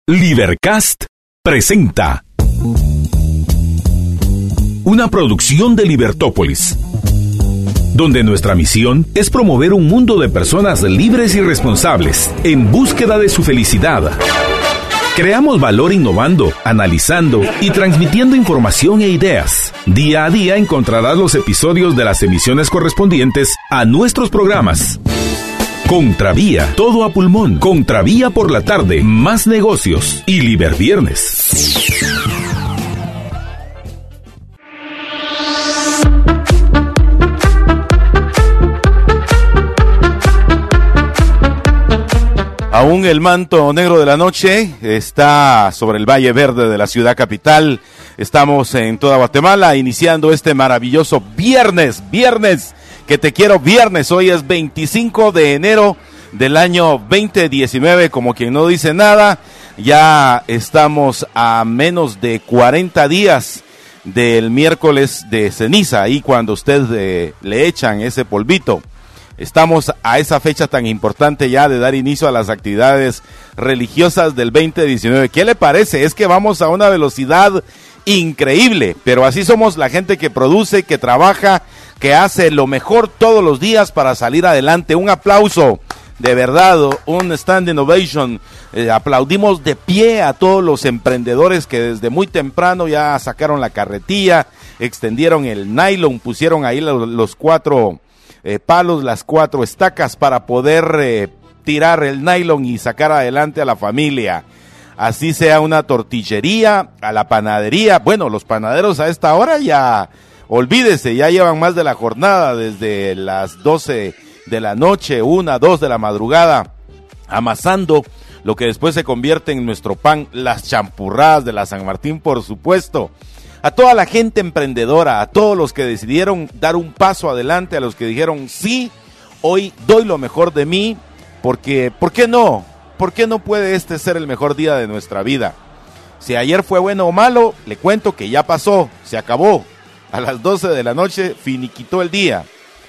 Libercast presenta una producción de Libertópolis, donde nuestra misión es promover un mundo de personas libres y responsables en búsqueda de su felicidad. Creamos valor innovando, analizando y transmitiendo información e ideas. Día a día encontrarás los episodios de las emisiones correspondientes a nuestros programas. Contravía, todo a pulmón. Contravía por la tarde, más negocios y Liberviernes. Aún el manto negro de la noche está sobre el Valle Verde de la ciudad capital. Estamos en toda Guatemala iniciando este maravilloso viernes que te quiero viernes. Hoy es 25 de enero del año 2019, como quien no dice nada. Ya estamos a menos de 40 días del miércoles de ceniza, ahí cuando usted le echan ese polvito. Estamos a esa fecha tan importante ya de dar inicio a las actividades religiosas del 2019. ¿Qué le parece? Es que vamos a una velocidad increíble, pero así somos la gente que produce, que trabaja, que hace lo mejor todos los días para salir adelante. Un aplauso, de verdad, un standing ovation. Aplaudimos de pie a todos los emprendedores que desde muy temprano ya sacaron la carretilla, extendieron el nylon, pusieron ahí los cuatro palos, las 4 estacas para poder tirar el nylon y sacar adelante a la familia. Así sea una tortillería, a la panadería. Bueno, los panaderos a esta hora ya, olvídese, ya llevan más de la jornada, desde las 12 de la noche, 1, 2 de la madrugada, amasando lo que después se convierte en nuestro pan, las champurradas de la San Martín, por supuesto. A toda la gente emprendedora, a todos los que decidieron dar un paso adelante, a los que dijeron, sí, hoy doy lo mejor de mí, porque, ¿por qué no? ¿Por qué no puede este ser el mejor día de nuestra vida? Si ayer fue bueno o malo, le cuento que ya pasó, se acabó. A las 12 de la noche finiquitó el día.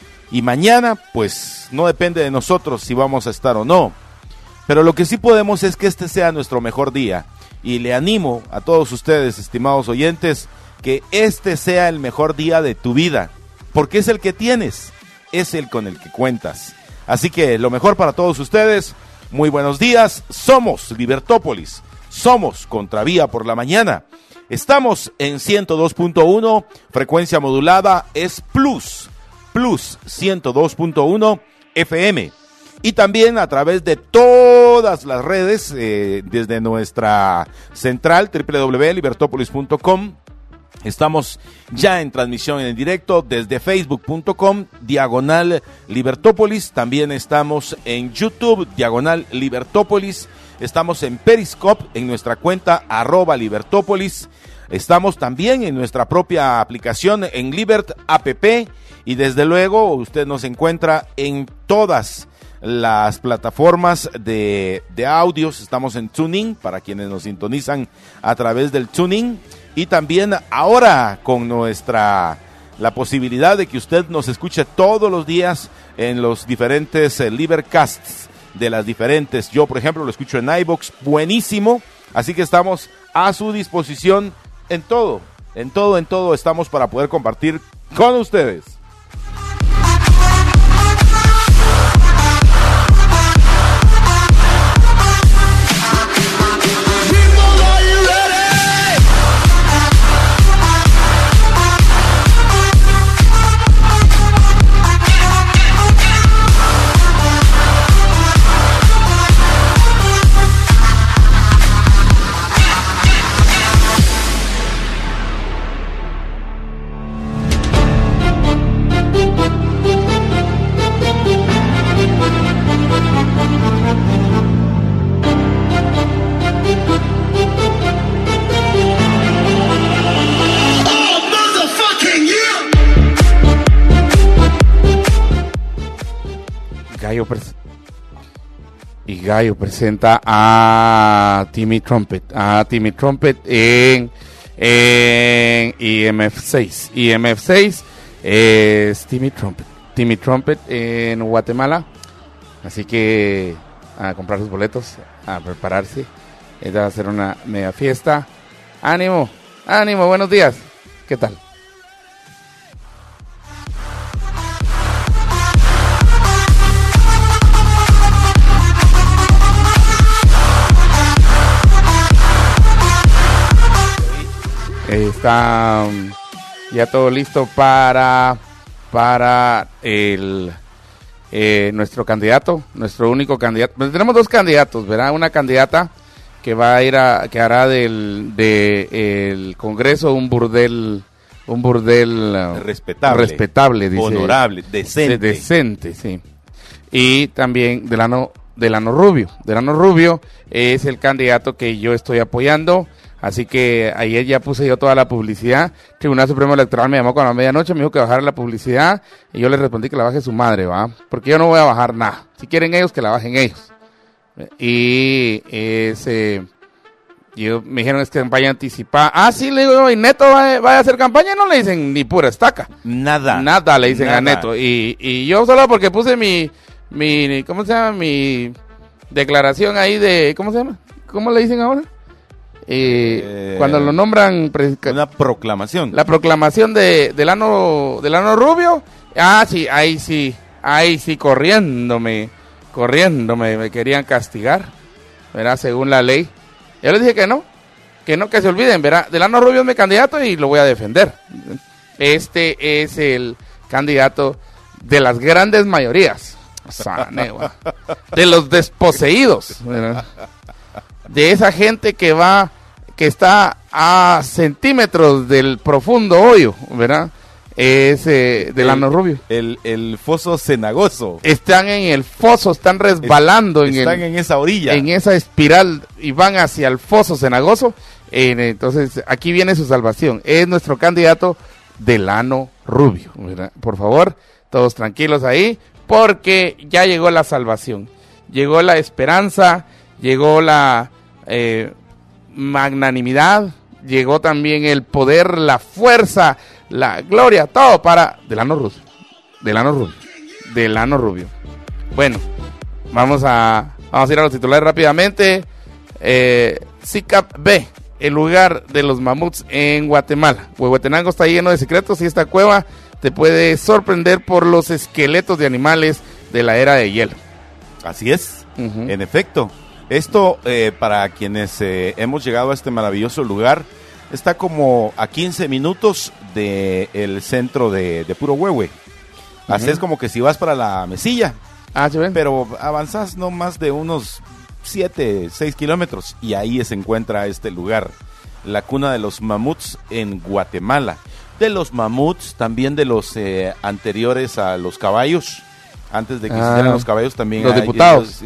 Y mañana, pues, no depende de nosotros si vamos a estar o no. Pero lo que sí podemos es que este sea nuestro mejor día. Y le animo a todos ustedes, estimados oyentes, que este sea el mejor día de tu vida. Porque es el que tienes, es el con el que cuentas. Así que lo mejor para todos ustedes. Muy buenos días, somos Libertópolis, somos Contravía por la mañana. Estamos en 102.1, frecuencia modulada es Plus 102.1 FM. Y también a través de todas las redes, desde nuestra central www.libertopolis.com. Estamos ya en transmisión en directo desde facebook.com/Libertópolis. También estamos en YouTube, /Libertópolis. Estamos en Periscope, en nuestra cuenta @Libertópolis. Estamos también en nuestra propia aplicación en Libert App. Y desde luego usted nos encuentra en todas las plataformas de audios. Estamos en TuneIn, para quienes nos sintonizan a través del TuneIn. Y también ahora con la posibilidad de que usted nos escuche todos los días en los diferentes Libercasts de las diferentes. Yo, por ejemplo, lo escucho en iVoox, buenísimo. Así que estamos a su disposición en todo estamos para poder compartir con ustedes. Gallo presenta a Timmy Trumpet en IMF6. IMF6 es Timmy Trumpet en Guatemala. Así que a comprar sus boletos, a prepararse. Esta va a ser una mega fiesta. ¡Ánimo! ¡Ánimo! Buenos días. ¿Qué tal? Está ya todo listo para nuestro candidato, nuestro único candidato. Pues tenemos dos candidatos, ¿verdad? Una candidata que va a ir que hará del Congreso un burdel respetable, dice, honorable, decente, sí. Y también Delano Rubio. Delano Rubio es el candidato que yo estoy apoyando. Así que ayer ya puse yo toda la publicidad. Tribunal Supremo Electoral me llamó con la medianoche, me dijo que bajara la publicidad y yo le respondí que la baje su madre, ¿va? Porque yo no voy a bajar nada. Si quieren ellos, que la bajen ellos. Y me dijeron es que campaña anticipada. Ah, sí, le digo, ¿y Neto va a hacer campaña? No le dicen ni pura estaca. Nada le dicen a Neto. Y yo solo porque puse mi ¿cómo se llama? Mi declaración ahí de, ¿cómo se llama? ¿Cómo le dicen ahora? Cuando lo nombran una proclamación. La proclamación de Delano Rubio. Ah, sí, ahí sí, corriéndome me querían castigar, ¿verdad? Según la ley. Yo les dije que no que se olviden, ¿verdad? Delano Rubio es mi candidato y lo voy a defender. Este es el candidato de las grandes mayorías, de los desposeídos, ¿verdad? De esa gente que está a centímetros del profundo hoyo, ¿verdad? Es Delano Rubio. El foso cenagoso. Están en el foso, están resbalando. Están en esa orilla. En esa espiral y van hacia el foso cenagoso. Entonces, aquí viene su salvación. Es nuestro candidato Delano Rubio, ¿verdad? Por favor, todos tranquilos ahí, porque ya llegó la salvación. Llegó la esperanza, llegó la magnanimidad, llegó también el poder, la fuerza, la gloria, todo para Delano Rubio. Bueno, vamos a ir a los titulares rápidamente. SICAP B, el lugar de los mamuts en Guatemala. Huehuetenango está lleno de secretos y esta cueva te puede sorprender por los esqueletos de animales de la era de hielo. Así es, en efecto. Esto, para quienes hemos llegado a este maravilloso lugar, está como a 15 minutos del centro de Puro Huehue. Así es como que si vas para la Mesilla, ¿sí ven? Pero avanzas no más de unos 6 kilómetros y ahí se encuentra este lugar, la cuna de los mamuts en Guatemala. De los mamuts, también de los anteriores a los caballos. Antes de que existieran los caballos también los diputados.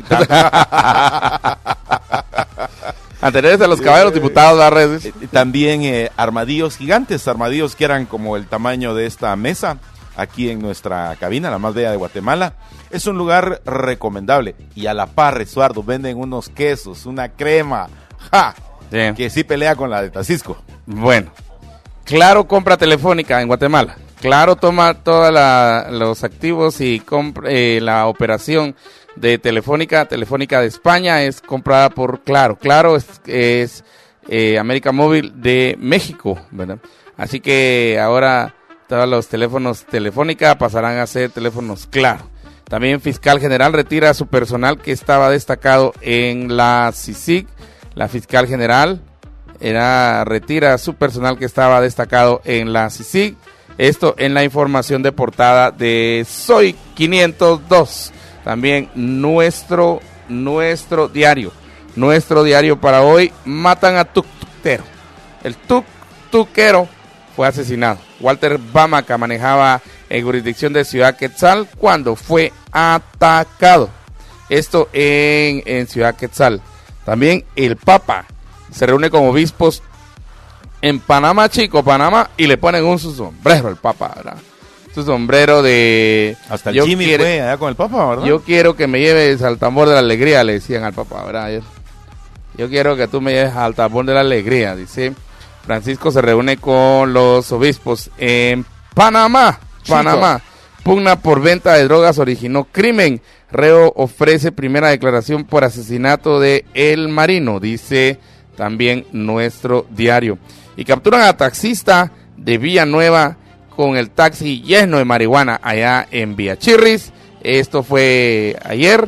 Anteriores a los caballos, los diputados. También armadillos gigantes, armadillos que eran como el tamaño de esta mesa, aquí en nuestra cabina, la más bella de Guatemala. Es un lugar recomendable. Y a la par, Estuardo, venden unos quesos, una crema, que sí pelea con la de Tacisco. Bueno, Claro compra telefónica en Guatemala. Claro toma todos los activos y compra, la operación de Telefónica de España es comprada por Claro. Claro es América Móvil de México, ¿verdad? Así que ahora todos los teléfonos Telefónica pasarán a ser teléfonos Claro. También Fiscal General retira a su personal que estaba destacado en la CICIG. La Fiscal General retira a su personal que estaba destacado en la CICIG. Esto en la información de portada de Soy 502. También nuestro diario. Nuestro diario para hoy. Matan a tuk-tukero. El tuk-tukero fue asesinado. Walter Bamaca manejaba en jurisdicción de Ciudad Quetzal cuando fue atacado. Esto en Ciudad Quetzal. También el Papa se reúne con obispos en Panamá, Panamá, y le ponen su sombrero al Papa, ¿verdad? Su sombrero de... Hasta el Jimmy fue allá con el Papa, ¿verdad? Yo quiero que me lleves al tambor de la alegría, le decían al Papa, ¿verdad? Yo quiero que tú me lleves al tambor de la alegría, dice. Francisco se reúne con los obispos en Panamá. Pugna por venta de drogas originó crimen. Reo ofrece primera declaración por asesinato de El Marino, dice también nuestro diario. Y capturan a taxista de Villanueva con el taxi lleno de marihuana allá en Villachirris. Esto fue ayer.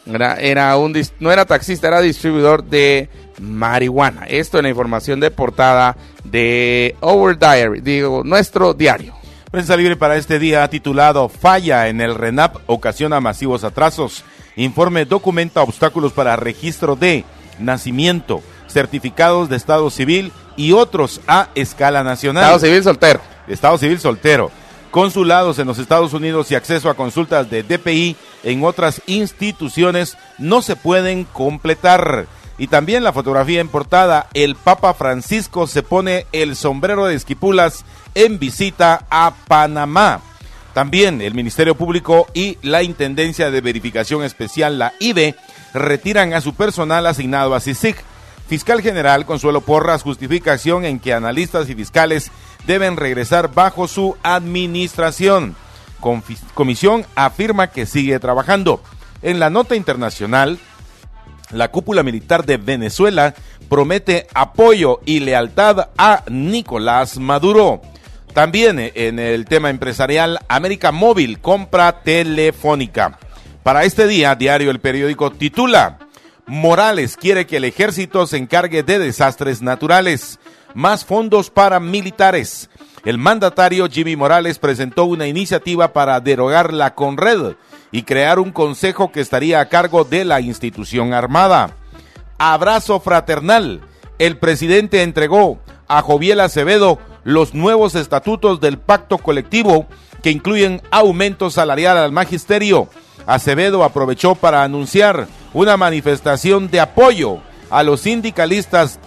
No era taxista, era distribuidor de marihuana. Esto en la información de portada de Our Diary, nuestro diario. Prensa libre para este día titulado Falla en el RENAP ocasiona masivos atrasos. Informe documenta obstáculos para registro de nacimiento, certificados de estado civil y otros a escala nacional. Estado civil soltero. Consulados en los Estados Unidos y acceso a consultas de DPI en otras instituciones no se pueden completar. Y también la fotografía en portada, el Papa Francisco se pone el sombrero de Esquipulas en visita a Panamá. También el Ministerio Público y la Intendencia de Verificación Especial, la IVE, retiran a su personal asignado a CICIG. Fiscal General Consuelo Porras justifica acción en que analistas y fiscales deben regresar bajo su administración. Comisión afirma que sigue trabajando. En la nota internacional, la cúpula militar de Venezuela promete apoyo y lealtad a Nicolás Maduro. También en el tema empresarial, América Móvil compra Telefónica. Para este día, diario El Periódico titula: Morales quiere que el ejército se encargue de desastres naturales. Más fondos para militares. El mandatario Jimmy Morales presentó una iniciativa para derogar la CONRED y crear un consejo que estaría a cargo de la institución armada. Abrazo fraternal. El presidente entregó a Joviel Acevedo los nuevos estatutos del pacto colectivo que incluyen aumento salarial al magisterio. Acevedo aprovechó para anunciar una manifestación de apoyo a los sindicalistas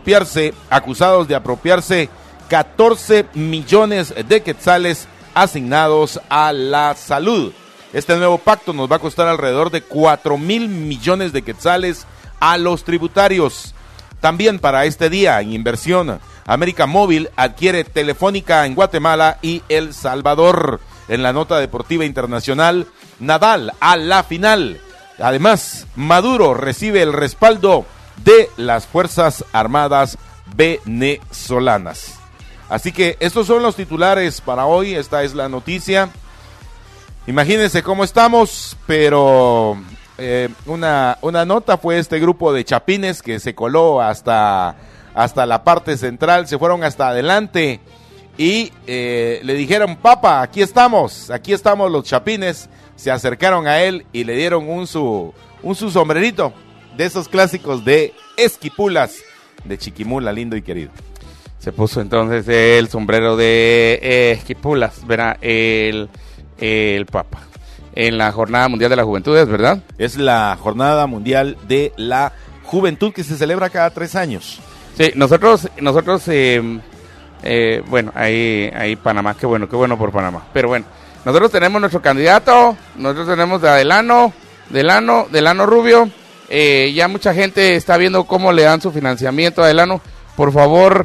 acusados de apropiarse 14 millones de quetzales asignados a la salud. Este nuevo pacto nos va a costar alrededor de 4,000 millones de quetzales a los tributarios. También para este día, en inversión, América Móvil adquiere Telefónica en Guatemala y El Salvador. En la nota deportiva internacional, Nadal a la final. Además, Maduro recibe el respaldo de las Fuerzas Armadas venezolanas. Así que estos son los titulares para hoy. Esta es la noticia. Imagínense cómo estamos, pero una nota fue este grupo de chapines que se coló hasta la parte central, se fueron hasta adelante y le dijeron: Papa, aquí estamos los chapines. Se acercaron a él y le dieron un su sombrerito de esos clásicos de Esquipulas, de Chiquimula, lindo y querido. Se puso entonces el sombrero de Esquipulas, verá, el Papa, en la Jornada Mundial de las Juventudes, ¿verdad? Es la Jornada Mundial de la Juventud que se celebra cada 3 años. Sí, nosotros bueno, ahí Panamá, qué bueno por Panamá, pero bueno. Nosotros tenemos nuestro candidato, nosotros tenemos a Delano Rubio. Ya mucha gente está viendo cómo le dan su financiamiento a Delano. Por favor,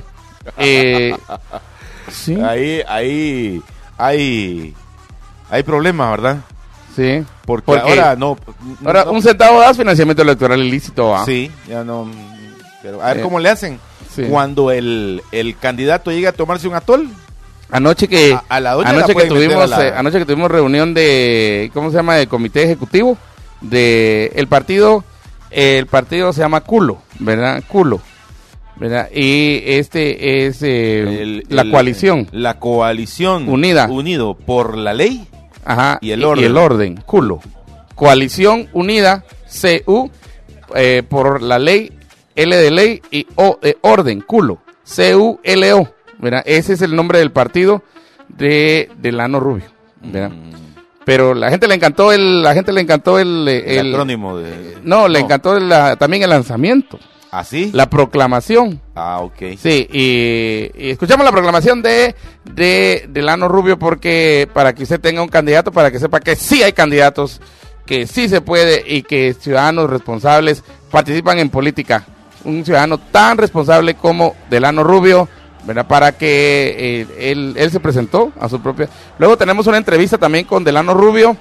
sí. Ahí hay problema, ¿verdad? Sí. Porque ahora no. Un centavo das financiamiento electoral ilícito, ¿ah? Sí, ya no. Pero a ver cómo le hacen. Sí. Cuando el candidato llega a tomarse un atol. Anoche que tuvimos reunión de, ¿cómo se llama?, del comité ejecutivo de el partido se llama Culo, ¿verdad? Culo, ¿verdad? Y este es la coalición unido por la ley, ajá, y el orden, Culo, coalición unida, CU, por la ley, L de ley y O de orden, Culo, CULO. ¿Verdad? Ese es el nombre del partido de Delano Rubio, ¿verdad? Pero la gente le encantó el acrónimo le encantó también el lanzamiento. ¿Ah, sí? La proclamación. Ah, ok. Sí, y escuchamos la proclamación de Delano Rubio porque para que usted tenga un candidato, para que sepa que sí hay candidatos, que sí se puede y que ciudadanos responsables participan en política. Un ciudadano tan responsable como Delano Rubio, ¿verdad? Para que él se presentó a su propia. Luego tenemos una entrevista también con Delano Rubio,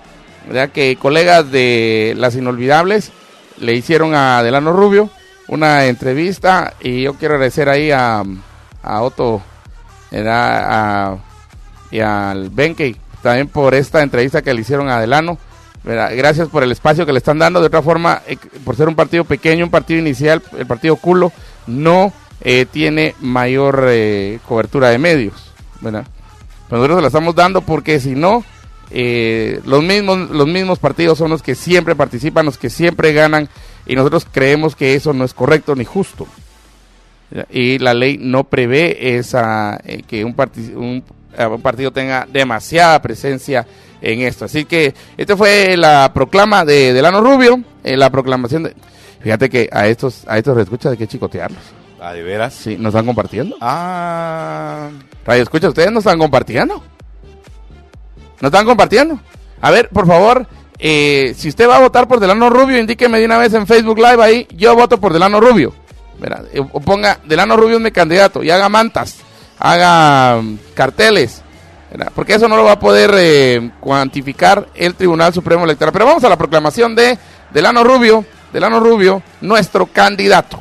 ¿verdad? Que colegas de Las Inolvidables le hicieron a Delano Rubio una entrevista, y yo quiero agradecer ahí a Otto, ¿verdad? Y al Benkei también por esta entrevista que le hicieron a Delano, ¿verdad? Gracias por el espacio que le están dando. De otra forma, por ser un partido pequeño, un partido inicial, el partido culo no tiene mayor cobertura de medios, ¿verdad? Pero nosotros se la estamos dando porque si no, los mismos partidos son los que siempre participan, los que siempre ganan, y nosotros creemos que eso no es correcto ni justo, ¿verdad? Y la ley no prevé esa que un partido tenga demasiada presencia en esto. Así que esta fue la proclama de Delano Rubio, la proclamación de... Fíjate que a estos escuchas hay que chicotearlos. ¿Ah, de veras? Sí, ¿nos están compartiendo? Ah. Radio escucha, ¿ustedes nos están compartiendo? ¿Nos están compartiendo? A ver, por favor, si usted va a votar por Delano Rubio, indíqueme de una vez en Facebook Live ahí, yo voto por Delano Rubio, ¿verdad? O ponga, Delano Rubio es mi candidato, y haga mantas, haga carteles, ¿verdad? Porque eso no lo va a poder cuantificar el Tribunal Supremo Electoral. Pero vamos a la proclamación de Delano Rubio, nuestro candidato.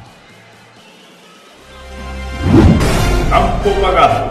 Campo pagado.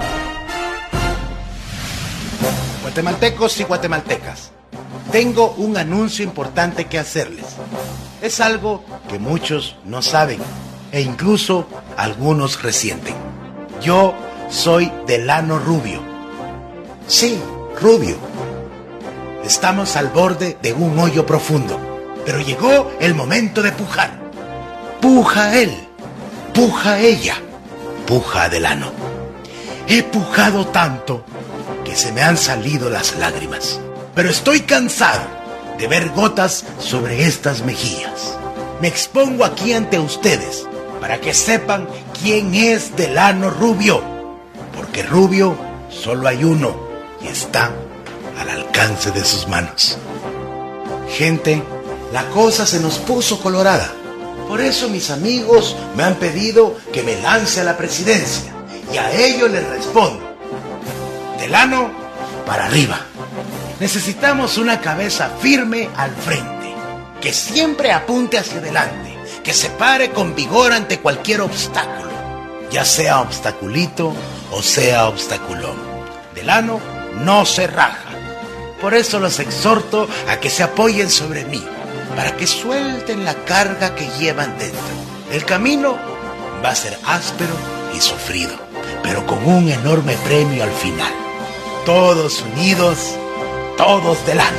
Guatemaltecos y guatemaltecas, tengo un anuncio importante que hacerles. Es algo que muchos no saben e incluso algunos resienten. Yo soy Delano Rubio. Sí, Rubio. Estamos al borde de un hoyo profundo, pero llegó el momento de pujar. Puja él, puja ella, puja Delano. He pujado tanto que se me han salido las lágrimas, pero estoy cansado de ver gotas sobre estas mejillas. Me expongo aquí ante ustedes para que sepan quién es Delano Rubio, porque Rubio solo hay uno y está al alcance de sus manos. Gente, la cosa se nos puso colorada. Por eso mis amigos me han pedido que me lance a la presidencia, y a ellos les respondo: Delano, para arriba. Necesitamos una cabeza firme al frente, que siempre apunte hacia adelante, que se pare con vigor ante cualquier obstáculo, ya sea obstaculito o sea obstaculón. Delano no se raja. Por eso los exhorto a que se apoyen sobre mí, para que suelten la carga que llevan dentro. El camino va a ser áspero y sufrido, pero con un enorme premio al final. Todos unidos, todos Delano.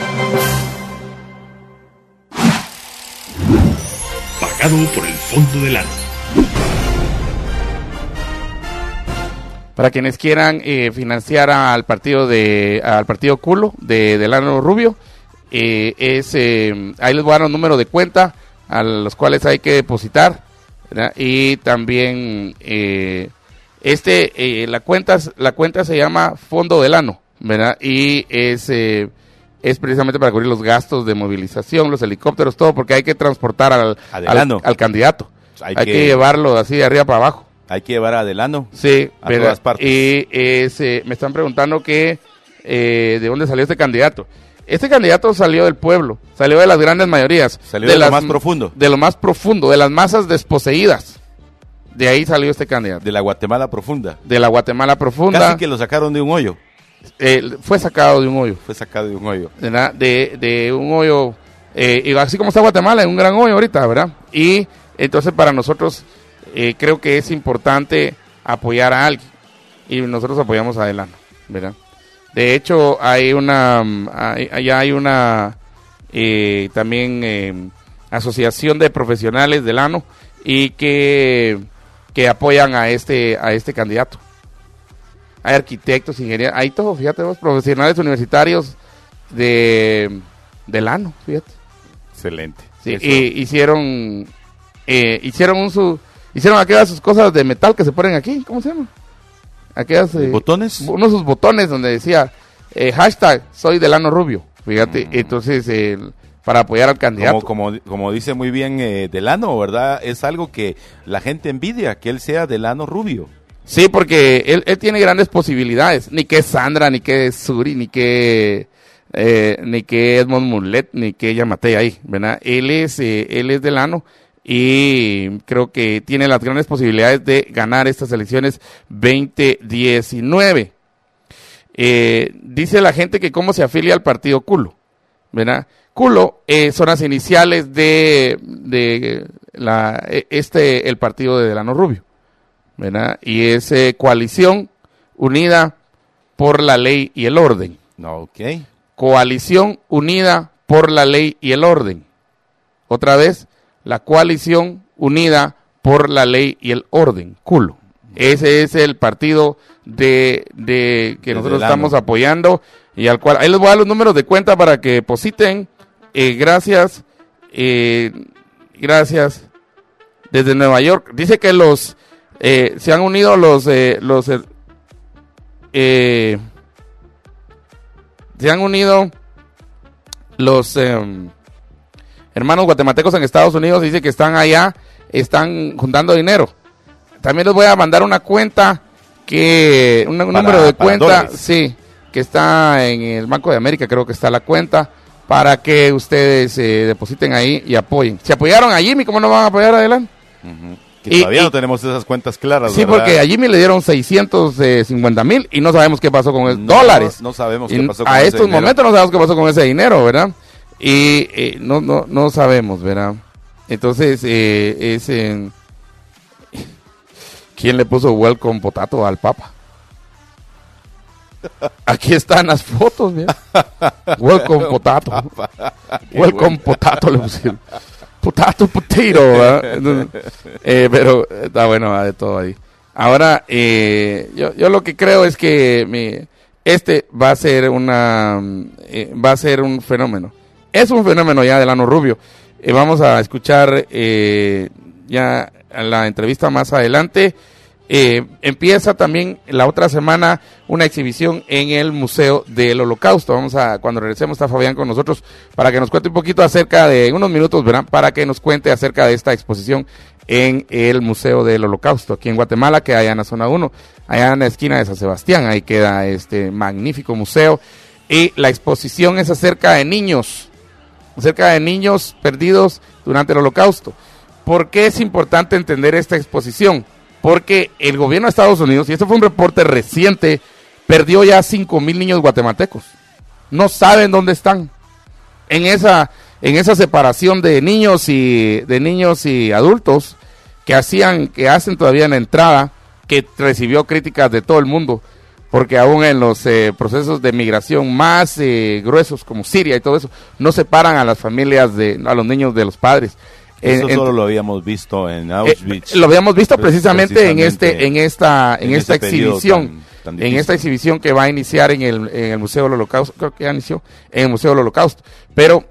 Pagado por el Fondo Delano. Para quienes quieran financiar al partido culo de Delano Rubio, ahí les voy a dar un número de cuenta a los cuales hay que depositar, ¿verdad? Y también la cuenta se llama Fondo Delano, ¿verdad? Y es precisamente para cubrir los gastos de movilización, los helicópteros, todo, porque hay que transportar al candidato. Hay que llevarlo así de arriba para abajo. Hay que llevar a Delano. Sí, a todas partes. Y me están preguntando de dónde salió este candidato. Este candidato salió del pueblo, salió de las grandes mayorías. Salió de lo más profundo. De lo más profundo, de las masas desposeídas. De ahí salió este candidato. De la Guatemala profunda. De la Guatemala profunda. Casi que lo sacaron de un hoyo. Fue sacado de un hoyo. De un hoyo. Y así como está Guatemala, en un gran hoyo ahorita, ¿verdad? Y entonces para nosotros creo que es importante apoyar a alguien. Y nosotros apoyamos a Delano, ¿verdad? De hecho, hay una también asociación de profesionales Delano y que apoyan a este candidato. Hay arquitectos, ingenieros, hay todo, fíjate vos, profesionales universitarios de Delano, fíjate. Excelente. Sí, y hicieron aquellas sus cosas de metal que se ponen aquí, ¿cómo se llama? Aquellas botones, uno de sus botones donde decía hashtag soy Delano Rubio, fíjate. Entonces para apoyar al candidato, como dice muy bien Delano, ¿verdad? Es algo que la gente envidia, que él sea Delano Rubio. Sí, porque él tiene grandes posibilidades, ni que Sandra, ni que Suri, ni que ni que Edmond Mulet, ni que Yamatei ahí, ¿verdad? Él es del ANO y creo que tiene las grandes posibilidades de ganar estas elecciones 2019. Dice la gente que cómo se afilia al partido Culo, ¿verdad? Culo son las iniciales de el partido de Delano Rubio, ¿verdad? Y es Coalición Unida por la Ley y el Orden. Ok. Coalición Unida por la Ley y el Orden. Otra vez, la Coalición Unida por la Ley y el Orden. Culo. Ese es el partido que nosotros estamos apoyando y al cual, ahí les voy a dar los números de cuenta para que depositen. Gracias. Gracias. Desde Nueva York. Dice que se han unido se han unido los hermanos guatemaltecos en Estados Unidos. Dice que están allá, están juntando dinero. También les voy a mandar una cuenta un número de cuenta, dólares. Sí, que está en el Banco de América, creo que está la cuenta, para que ustedes depositen ahí y apoyen. Si apoyaron a Jimmy, ¿cómo no van a apoyar adelante? Que todavía no tenemos esas cuentas claras, sí, ¿verdad? Porque a Jimmy le dieron 650,000 y no sabemos qué pasó con esos dólares. No sabemos qué pasó con ese dinero. A estos momentos no sabemos qué pasó con ese dinero, ¿verdad? Y no sabemos, ¿verdad? Entonces, ¿quién le puso welcome potato al Papa? Aquí están las fotos, mira. Welcome potato. Welcome potato le pusieron. Potato, ¿verdad? Pero está bueno, de todo ahí. Ahora, yo lo que creo es que va a ser un fenómeno. Es un fenómeno ya Delano Rubio. Vamos a escuchar ya la entrevista más adelante. Empieza también la otra semana una exhibición en el Museo del Holocausto. Cuando regresemos está Fabián con nosotros para que nos cuente un poquito unos minutos, ¿verdad? Para que nos cuente acerca de esta exposición en el Museo del Holocausto, aquí en Guatemala, que hay en la zona 1, allá en la esquina de San Sebastián. Ahí queda este magnífico museo. Y la exposición es acerca de niños perdidos durante el Holocausto. ¿Por qué es importante entender esta exposición? Porque el gobierno de Estados Unidos, y esto fue un reporte reciente, perdió ya 5,000 niños guatemaltecos. No saben dónde están. En esa separación de niños y adultos que hacen todavía en la entrada, que recibió críticas de todo el mundo, porque aún en los procesos de migración más gruesos como Siria y todo eso, no separan a las familias a los niños de los padres. Eso solo lo habíamos visto en Auschwitz. Lo habíamos visto precisamente en esta exhibición, en esta exhibición que va a iniciar en el Museo del Holocausto. Creo que ya inició en el Museo del Holocausto. Pero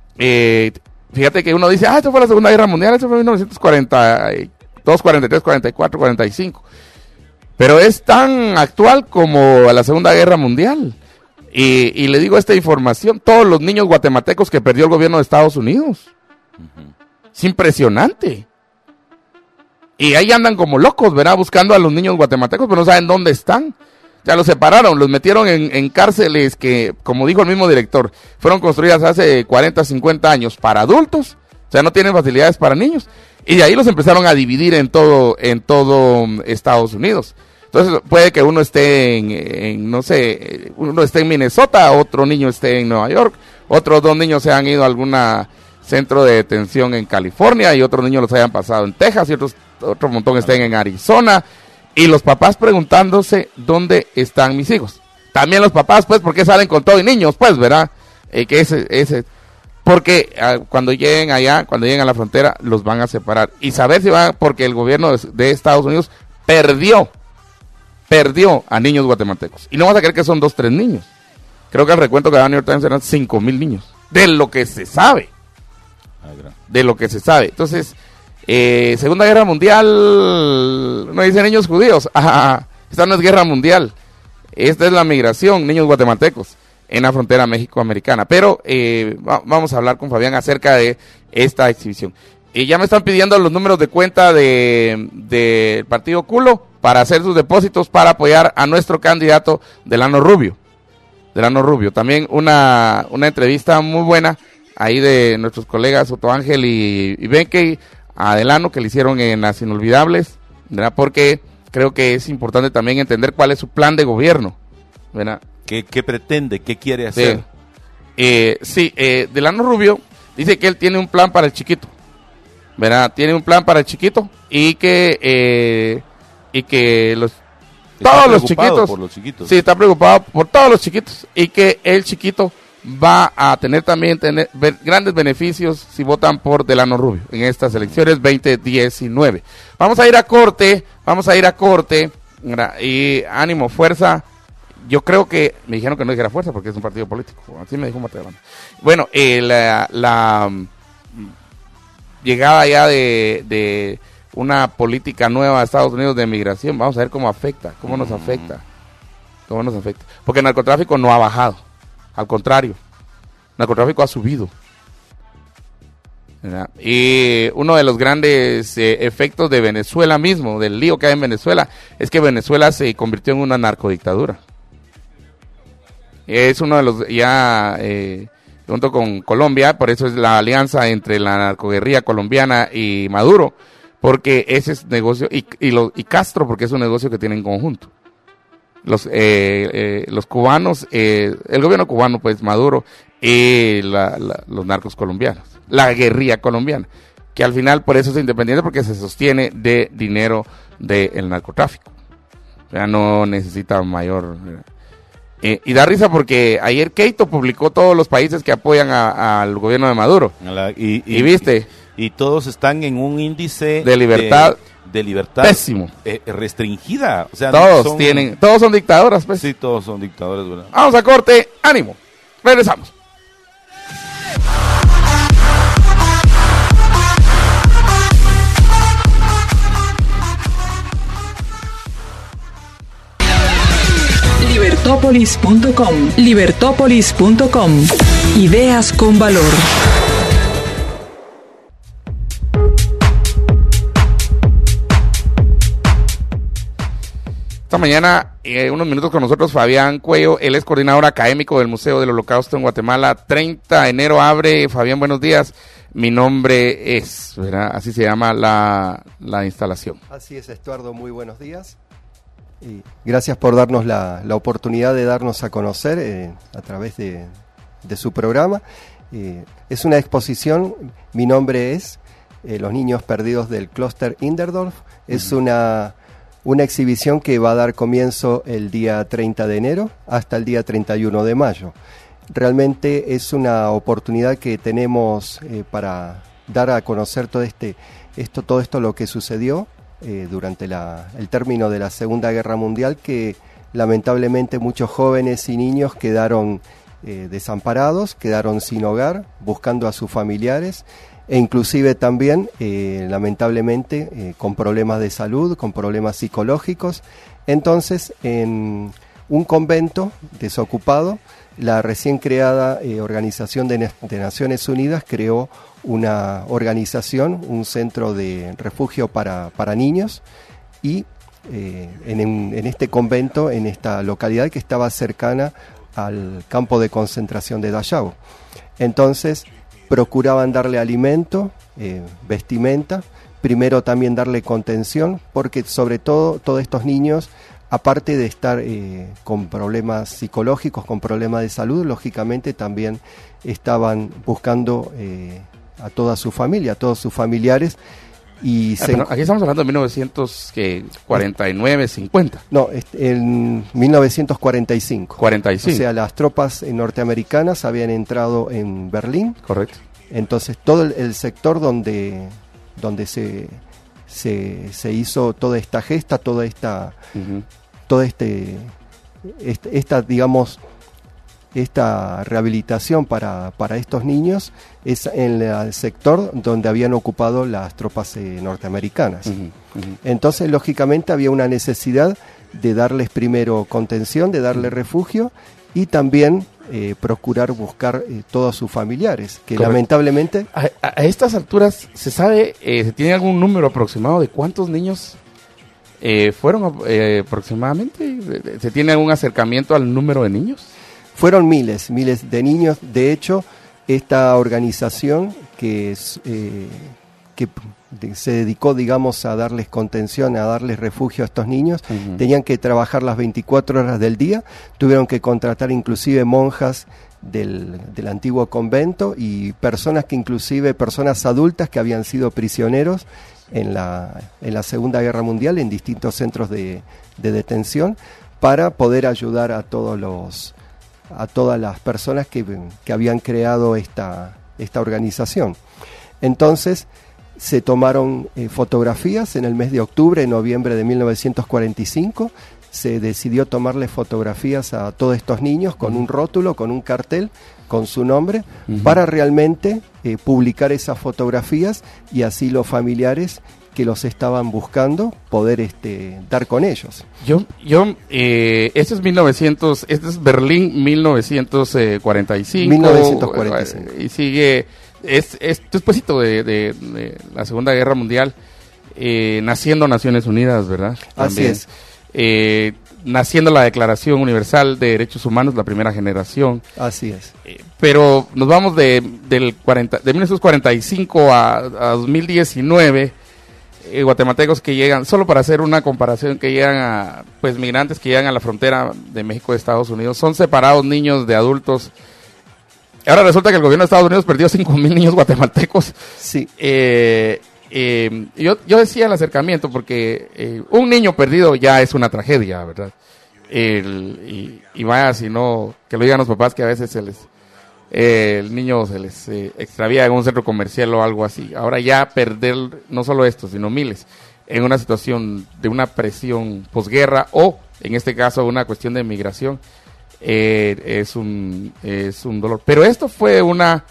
fíjate que uno dice, esto fue la Segunda Guerra Mundial, esto fue en 1942, 43, 44, 45. Pero es tan actual como la Segunda Guerra Mundial. Y le digo esta información, todos los niños guatemaltecos que perdió el gobierno de Estados Unidos. Es impresionante. Y ahí andan como locos, ¿verdad? Buscando a los niños guatemaltecos, pero no saben dónde están. Ya los separaron, los metieron en cárceles que, como dijo el mismo director, fueron construidas hace 40, 50 años para adultos. O sea, no tienen facilidades para niños. Y de ahí los empezaron a dividir en todo Estados Unidos. Entonces puede que uno esté uno esté en Minnesota, otro niño esté en Nueva York, otros 2 niños se han ido a alguna centro de detención en California y otros niños los hayan pasado en Texas y otro montón estén en Arizona, y los papás preguntándose dónde están mis hijos. También los papás, pues, ¿por qué salen con todo y niños? Pues, ¿verdad? Porque cuando lleguen allá, cuando lleguen a la frontera, los van a separar. Y saber si van, porque el gobierno de Estados Unidos perdió a niños guatemaltecos. Y no vas a creer que son 2, 3 niños. Creo que el recuento que da New York Times eran 5,000 niños. De lo que se sabe. Entonces, Segunda Guerra Mundial, no dice niños judíos. Esta no es guerra mundial. Esta es la migración, niños guatemaltecos en la frontera México-americana. Pero vamos a hablar con Fabián acerca de esta exhibición. Y ya me están pidiendo los números de cuenta del partido Culo para hacer sus depósitos para apoyar a nuestro candidato Delano Rubio. Delano Rubio. También una entrevista muy buena ahí de nuestros colegas Otto Ángel y Benkei a Delano, que le hicieron en Las Inolvidables, ¿verdad? Porque creo que es importante también entender cuál es su plan de gobierno, ¿verdad? ¿Qué pretende? ¿Qué quiere hacer? Delano Rubio dice que él tiene un plan para el chiquito, ¿verdad? Tiene un plan para el chiquito y que todos los chiquitos, por los chiquitos. Sí, está preocupado por todos los chiquitos y que el chiquito va a tener grandes beneficios si votan por Delano Rubio en estas elecciones 2019. Vamos a ir a corte, y ánimo, fuerza. Yo creo que me dijeron que no dijera fuerza porque es un partido político, así me dijo Mateo. Bueno, la llegada ya de una política nueva a Estados Unidos de migración, vamos a ver cómo nos afecta, porque el narcotráfico no ha bajado, al contrario, el narcotráfico ha subido, ¿verdad? Y uno de los grandes efectos de Venezuela mismo, del lío que hay en Venezuela, es que Venezuela se convirtió en una narcodictadura. Es uno de los junto con Colombia, por eso es la alianza entre la narcoguerrilla colombiana y Maduro, porque ese es negocio, y Castro, porque es un negocio que tienen en conjunto. Los cubanos, el gobierno cubano, pues Maduro, y los narcos colombianos, la guerrilla colombiana, que al final por eso es independiente, porque se sostiene de dinero del narcotráfico. O sea, no necesita mayor... y da risa porque ayer Keito publicó todos los países que apoyan al gobierno de Maduro. Y viste... Y todos están en un índice de libertad pésimo, restringida. O sea, todos son dictadoras, pues. Sí, todos son dictadores, ¿verdad? Vamos a corte, ánimo. Regresamos. Libertópolis.com. Ideas con valor. Esta mañana, unos minutos con nosotros, Fabián Cuello, él es coordinador académico del Museo del Holocausto en Guatemala. 30 de enero abre. Fabián, buenos días. Mi nombre es, ¿verdad? Así se llama la instalación. Así es, Estuardo, muy buenos días. Y gracias por darnos la oportunidad de darnos a conocer a través de su programa. Es una exposición, mi nombre es Los Niños Perdidos del Clúster Inderdorf. Es una exhibición que va a dar comienzo el día 30 de enero hasta el día 31 de mayo. Realmente es una oportunidad que tenemos para dar a conocer todo esto lo que sucedió durante el término de la Segunda Guerra Mundial, que lamentablemente muchos jóvenes y niños quedaron desamparados, quedaron sin hogar, buscando a sus familiares, e inclusive también, lamentablemente, con problemas de salud, con problemas psicológicos. Entonces, en un convento desocupado, la recién creada Organización de Naciones Unidas creó una organización, un centro de refugio para niños, y en este convento, en esta localidad que estaba cercana al campo de concentración de Dachau. Entonces, procuraban darle alimento, vestimenta, primero también darle contención, porque sobre todo todos estos niños, aparte de estar con problemas psicológicos, con problemas de salud, lógicamente también estaban buscando a toda su familia, a todos sus familiares. Y aquí estamos hablando de 1949, 50. No, en 1945. 45. O sea, las tropas norteamericanas habían entrado en Berlín. Correcto. Entonces, todo el sector donde se hizo toda esta gesta, esta rehabilitación para estos niños, es en el sector donde habían ocupado las tropas norteamericanas. Entonces, lógicamente, había una necesidad de darles primero contención, de darles refugio, y también procurar buscar todos sus familiares, que correcto, lamentablemente... A estas alturas, ¿se sabe, se tiene algún número aproximado de cuántos niños fueron aproximadamente? ¿Se tiene algún acercamiento al número de niños? Fueron miles de niños. De hecho, esta organización que se dedicó, digamos, a darles contención, a darles refugio a estos niños, tenían que trabajar las 24 horas del día, tuvieron que contratar inclusive monjas del antiguo convento y personas adultas que habían sido prisioneros en la Segunda Guerra Mundial en distintos centros de detención para poder ayudar a todas las personas que habían creado esta organización. Entonces se tomaron fotografías en el mes de octubre, noviembre de 1945. Se decidió tomarle fotografías a todos estos niños con un rótulo, con un cartel, con su nombre, para realmente publicar esas fotografías y así los familiares que los estaban buscando poder dar con ellos. Este es Berlín 1945. 1945. Y sigue, es despuésito de la Segunda Guerra Mundial, naciendo Naciones Unidas, ¿verdad? También. Así es. Naciendo la Declaración Universal de Derechos Humanos, la primera generación. Así es. Pero nos vamos de 1945 a 2019, guatemaltecos que llegan, solo para hacer una comparación, que llegan migrantes que llegan a la frontera de México y Estados Unidos, son separados niños de adultos. Ahora resulta que el gobierno de Estados Unidos perdió 5,000 niños guatemaltecos. Sí. Yo decía el acercamiento porque un niño perdido ya es una tragedia, ¿verdad? Y vaya, si no, que lo digan los papás, que a veces el niño se les extravía en un centro comercial o algo así. Ahora ya perder no solo esto, sino miles, en una situación de una presión posguerra o, en este caso, una cuestión de migración, es un dolor. Pero esto fue una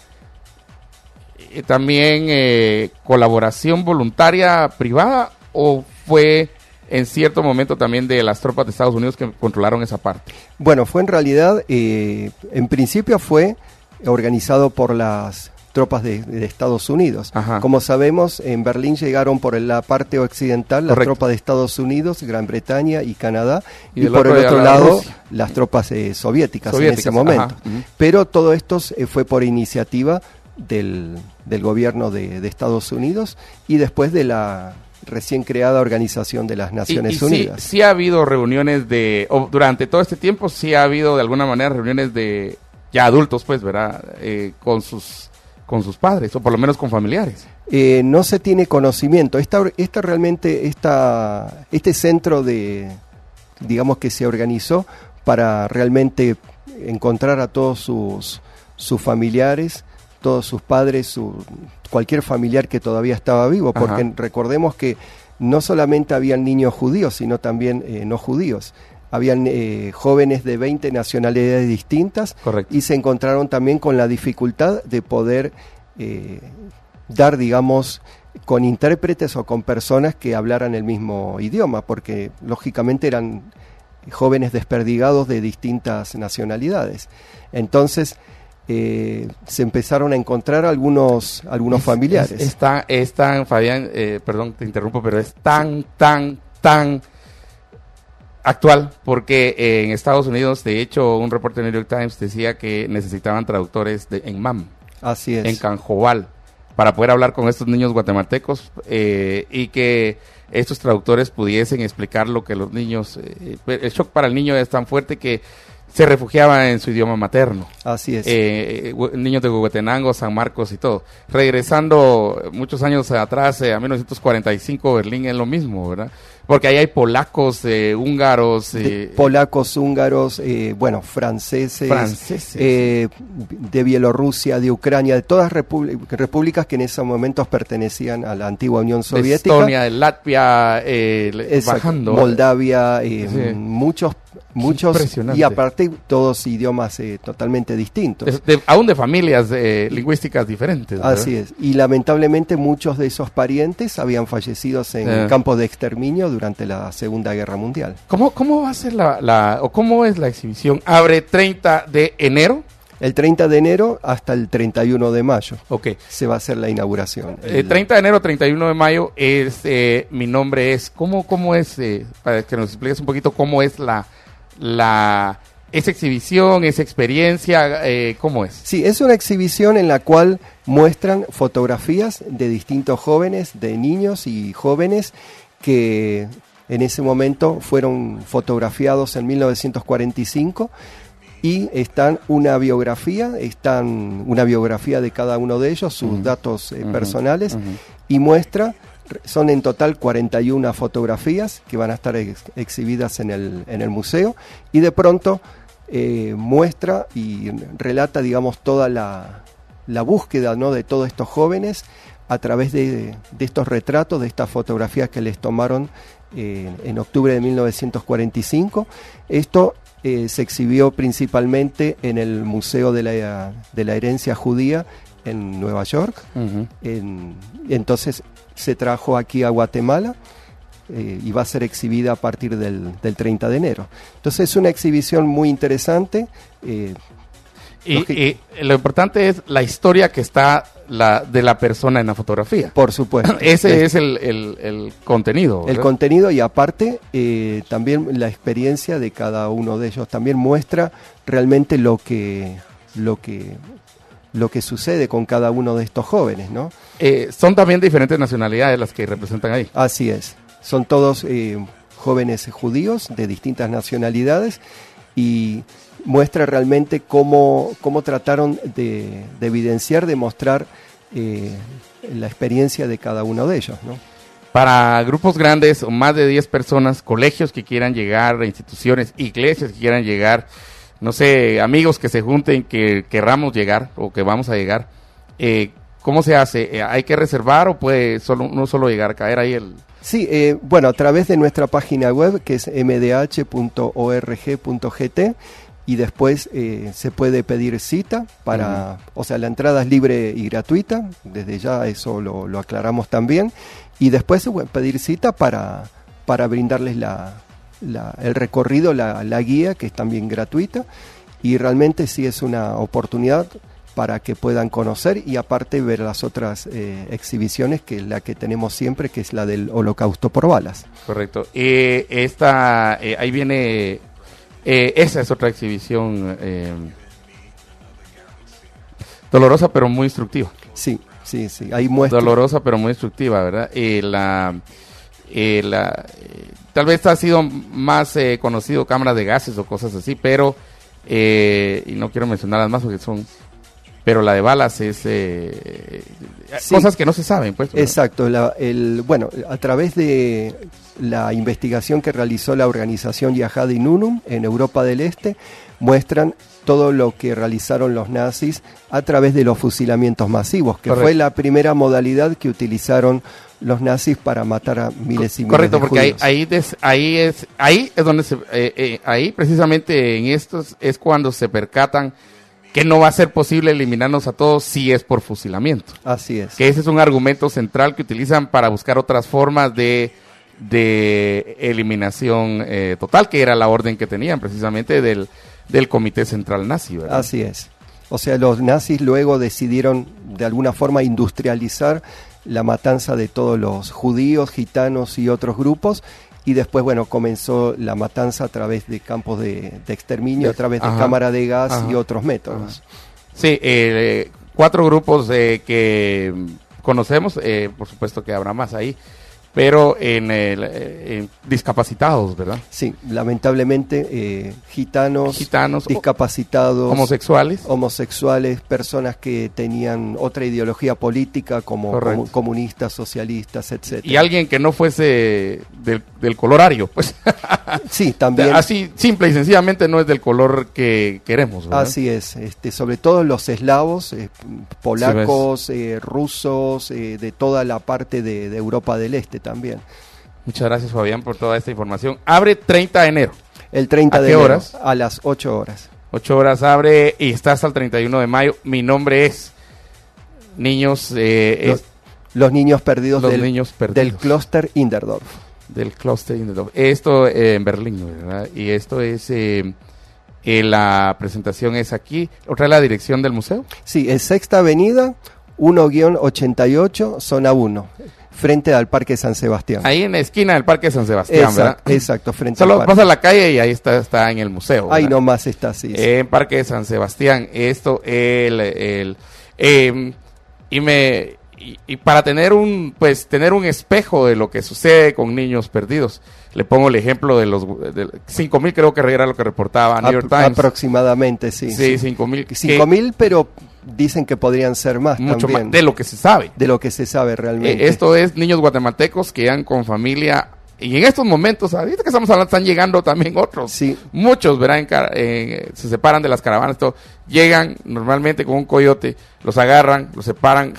también colaboración voluntaria privada, o fue en cierto momento también de las tropas de Estados Unidos que controlaron esa parte. Bueno, fue en realidad, en principio fue organizado por las tropas de Estados Unidos. Ajá. Como sabemos, en Berlín llegaron por la parte occidental las tropas de Estados Unidos, Gran Bretaña y Canadá, y por el otro lado Rusia. Las tropas soviéticas en ese momento. Pero todo esto fue por iniciativa del gobierno de Estados Unidos y después de la recién creada Organización de las Naciones Unidas. Sí ha habido reuniones durante todo este tiempo sí ha habido de alguna manera reuniones de ya adultos, pues, ¿verdad? Con sus padres, o por lo menos con familiares. No se tiene conocimiento. Este centro digamos que se organizó para realmente encontrar a todos sus familiares, todos sus padres, cualquier familiar que todavía estaba vivo, porque recordemos que no solamente habían niños judíos, sino también no judíos. Habían jóvenes de 20 nacionalidades distintas. Correcto. Y se encontraron también con la dificultad de poder dar, digamos, con intérpretes o con personas que hablaran el mismo idioma, porque lógicamente eran jóvenes desperdigados de distintas nacionalidades. Entonces se empezaron a encontrar algunos familiares. Es tan, Fabián, perdón, te interrumpo, pero es tan actual, porque en Estados Unidos, de hecho, un reporte de New York Times decía que necesitaban traductores en MAM. Así es. En Canjobal, para poder hablar con estos niños guatemaltecos y que estos traductores pudiesen explicar lo que los niños... el shock para el niño es tan fuerte que se refugiaba en su idioma materno. Así es. Niños de Huehuetenango, San Marcos y todo. Regresando muchos años atrás, a 1945, Berlín es lo mismo, ¿verdad? Porque ahí hay polacos, húngaros... polacos, húngaros, franceses, de Bielorrusia, de Ucrania, de todas repúblicas que en esos momentos pertenecían a la antigua Unión Soviética. De Estonia, de Latvia, bajando. Moldavia, muchos, y aparte todos idiomas totalmente distintos. Aún de familias lingüísticas diferentes, ¿verdad? Así es, y lamentablemente muchos de esos parientes habían fallecido en campos de exterminio durante la Segunda Guerra Mundial. ¿Cómo va a ser cómo es la exhibición? ¿Abre 30 de enero? El 30 de enero hasta el 31 de mayo. Okay. Se va a hacer la inauguración. 30 de enero, 31 de mayo es mi nombre es ¿cómo es para que nos expliques un poquito cómo es la ¿Es exhibición, es experiencia? ¿Cómo es? Sí, es una exhibición en la cual muestran fotografías de distintos jóvenes, de niños y jóvenes que en ese momento fueron fotografiados en 1945 y están una biografía de cada uno de ellos, sus datos personales, y muestra, son en total 41 fotografías que van a estar exhibidas en el museo, y de pronto muestra y relata, digamos, toda la búsqueda, ¿no?, de todos estos jóvenes a través de estos retratos, de estas fotografías que les tomaron en octubre de 1945. Esto se exhibió principalmente en el Museo de la Herencia Judía en Nueva York. Entonces se trajo aquí a Guatemala y va a ser exhibida a partir del 30 de enero. Entonces es una exhibición muy interesante. Y lo importante es la historia que está de la persona en la fotografía. Por supuesto. Ese es el contenido, ¿verdad? El contenido, y aparte también la experiencia de cada uno de ellos. También muestra realmente lo que sucede con cada uno de estos jóvenes, ¿no? Son también diferentes nacionalidades las que representan ahí. Así es. Son todos jóvenes judíos de distintas nacionalidades, y muestra realmente cómo trataron de evidenciar, de mostrar la experiencia de cada uno de ellos, ¿no? Para grupos grandes o más de 10 personas, colegios que quieran llegar, instituciones, iglesias que quieran llegar, no sé, amigos que se junten, que querramos llegar o que vamos a llegar, ¿cómo se hace? ¿Hay que reservar o puede no solo llegar, caer ahí el...? Sí, bueno, a través de nuestra página web, que es mdh.org.gt, y después se puede pedir cita para, o sea, la entrada es libre y gratuita, desde ya eso lo aclaramos también, y después se puede pedir cita para brindarles el recorrido, la guía, que es también gratuita, y realmente sí es una oportunidad para que puedan conocer y aparte ver las otras exhibiciones, que es la que tenemos siempre, que es la del Holocausto por balas. Correcto. Ahí viene, esa es otra exhibición dolorosa pero muy instructiva. Sí, ahí muestra. Dolorosa pero muy instructiva, ¿verdad? Tal vez ha sido más conocido cámaras de gases o cosas así, pero y no quiero mencionarlas más porque pero la de balas es cosas que no se saben, pues. Exacto. Bueno, a través de la investigación que realizó la organización Yahad y Nunum en Europa del Este, muestran todo lo que realizaron los nazis a través de los fusilamientos masivos, que fue la primera modalidad que utilizaron los nazis para matar a miles y miles de judíos. Correcto, porque ahí es donde ahí precisamente en estos es cuando se percatan que no va a ser posible eliminarnos a todos si es por fusilamiento. Así es. Que ese es un argumento central que utilizan para buscar otras formas de eliminación total, que era la orden que tenían precisamente del Comité Central Nazi, ¿verdad? Así es. O sea, los nazis luego decidieron de alguna forma industrializar la matanza de todos los judíos, gitanos y otros grupos, y después, bueno, comenzó la matanza a través de campos de exterminio, a través de cámara de gas y otros métodos. Sí, 4 grupos que conocemos, por supuesto que habrá más ahí, pero en discapacitados, ¿verdad? Sí, lamentablemente gitanos, discapacitados, homosexuales, personas que tenían otra ideología política como comunistas, socialistas, etcétera. Y alguien que no fuese del color ario, pues. Sí, también. Así, simple y sencillamente no es del color que queremos, ¿verdad? Así es, sobre todo los eslavos, polacos, rusos, de toda la parte de Europa del Este también. Muchas gracias, Fabián, por toda esta información. Abre 30 de enero. El 30 de enero. ¿A qué horas? A las 8 horas. 8 horas abre y está hasta el 31 de mayo. Mi nombre es Niños... los niños perdidos, del Kloster Inderdorf. Del Kloster Inderdorf. Esto en Berlín, ¿verdad? Y esto es... la presentación es aquí. ¿Otra es la dirección del museo? Sí, es Sexta Avenida, 1-88, zona 1. frente al Parque San Sebastián. Ahí en la esquina del Parque San Sebastián, ¿verdad? Exacto, frente Solo al parque. pasa la calle y ahí está en el museo, ¿verdad? Ahí nomás está, sí. En Parque de San Sebastián. Esto, y para tener un espejo de lo que sucede con niños perdidos. Le pongo el ejemplo de los 5,000, creo que era lo que reportaba New York Times. Aproximadamente, sí. Sí, 5,000. 5,000, pero dicen que podrían ser más mucho también. más de lo que se sabe. De lo que se sabe realmente. Esto es niños guatemaltecos que llegan con familia. Y en estos momentos, ahorita que estamos hablando, están llegando también otros. Sí. Muchos, verán, se separan de las caravanas. Llegan normalmente con un coyote, los agarran, los separan.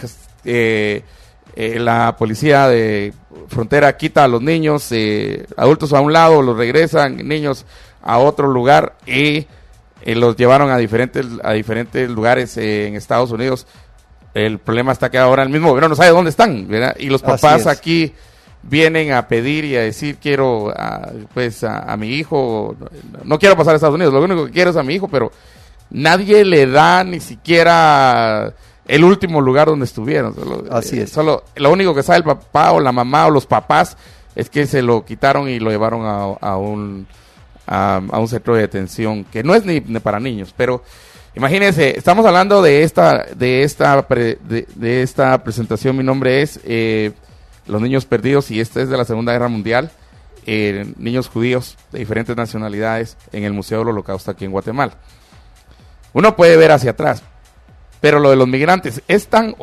La policía de frontera quita a los niños, adultos a un lado, los regresan, niños a otro lugar y los llevaron a diferentes lugares en Estados Unidos. El problema está que ahora el mismo gobierno no sabe dónde están, ¿verdad? Y los papás aquí vienen a pedir y a decir, quiero a mi hijo, no quiero pasar a Estados Unidos, lo único que quiero es a mi hijo, pero nadie le da ni siquiera el último lugar donde estuvieron. Así es. Solo lo único que sabe el papá o la mamá o los papás es que se lo quitaron y lo llevaron a un centro de detención que no es ni para niños, pero imagínense, estamos hablando de esta presentación. Mi nombre es Los Niños Perdidos y esta es de la Segunda Guerra Mundial. Niños judíos de diferentes nacionalidades en el Museo del Holocausto aquí en Guatemala. Uno puede ver hacia atrás, pero lo de los migrantes es tan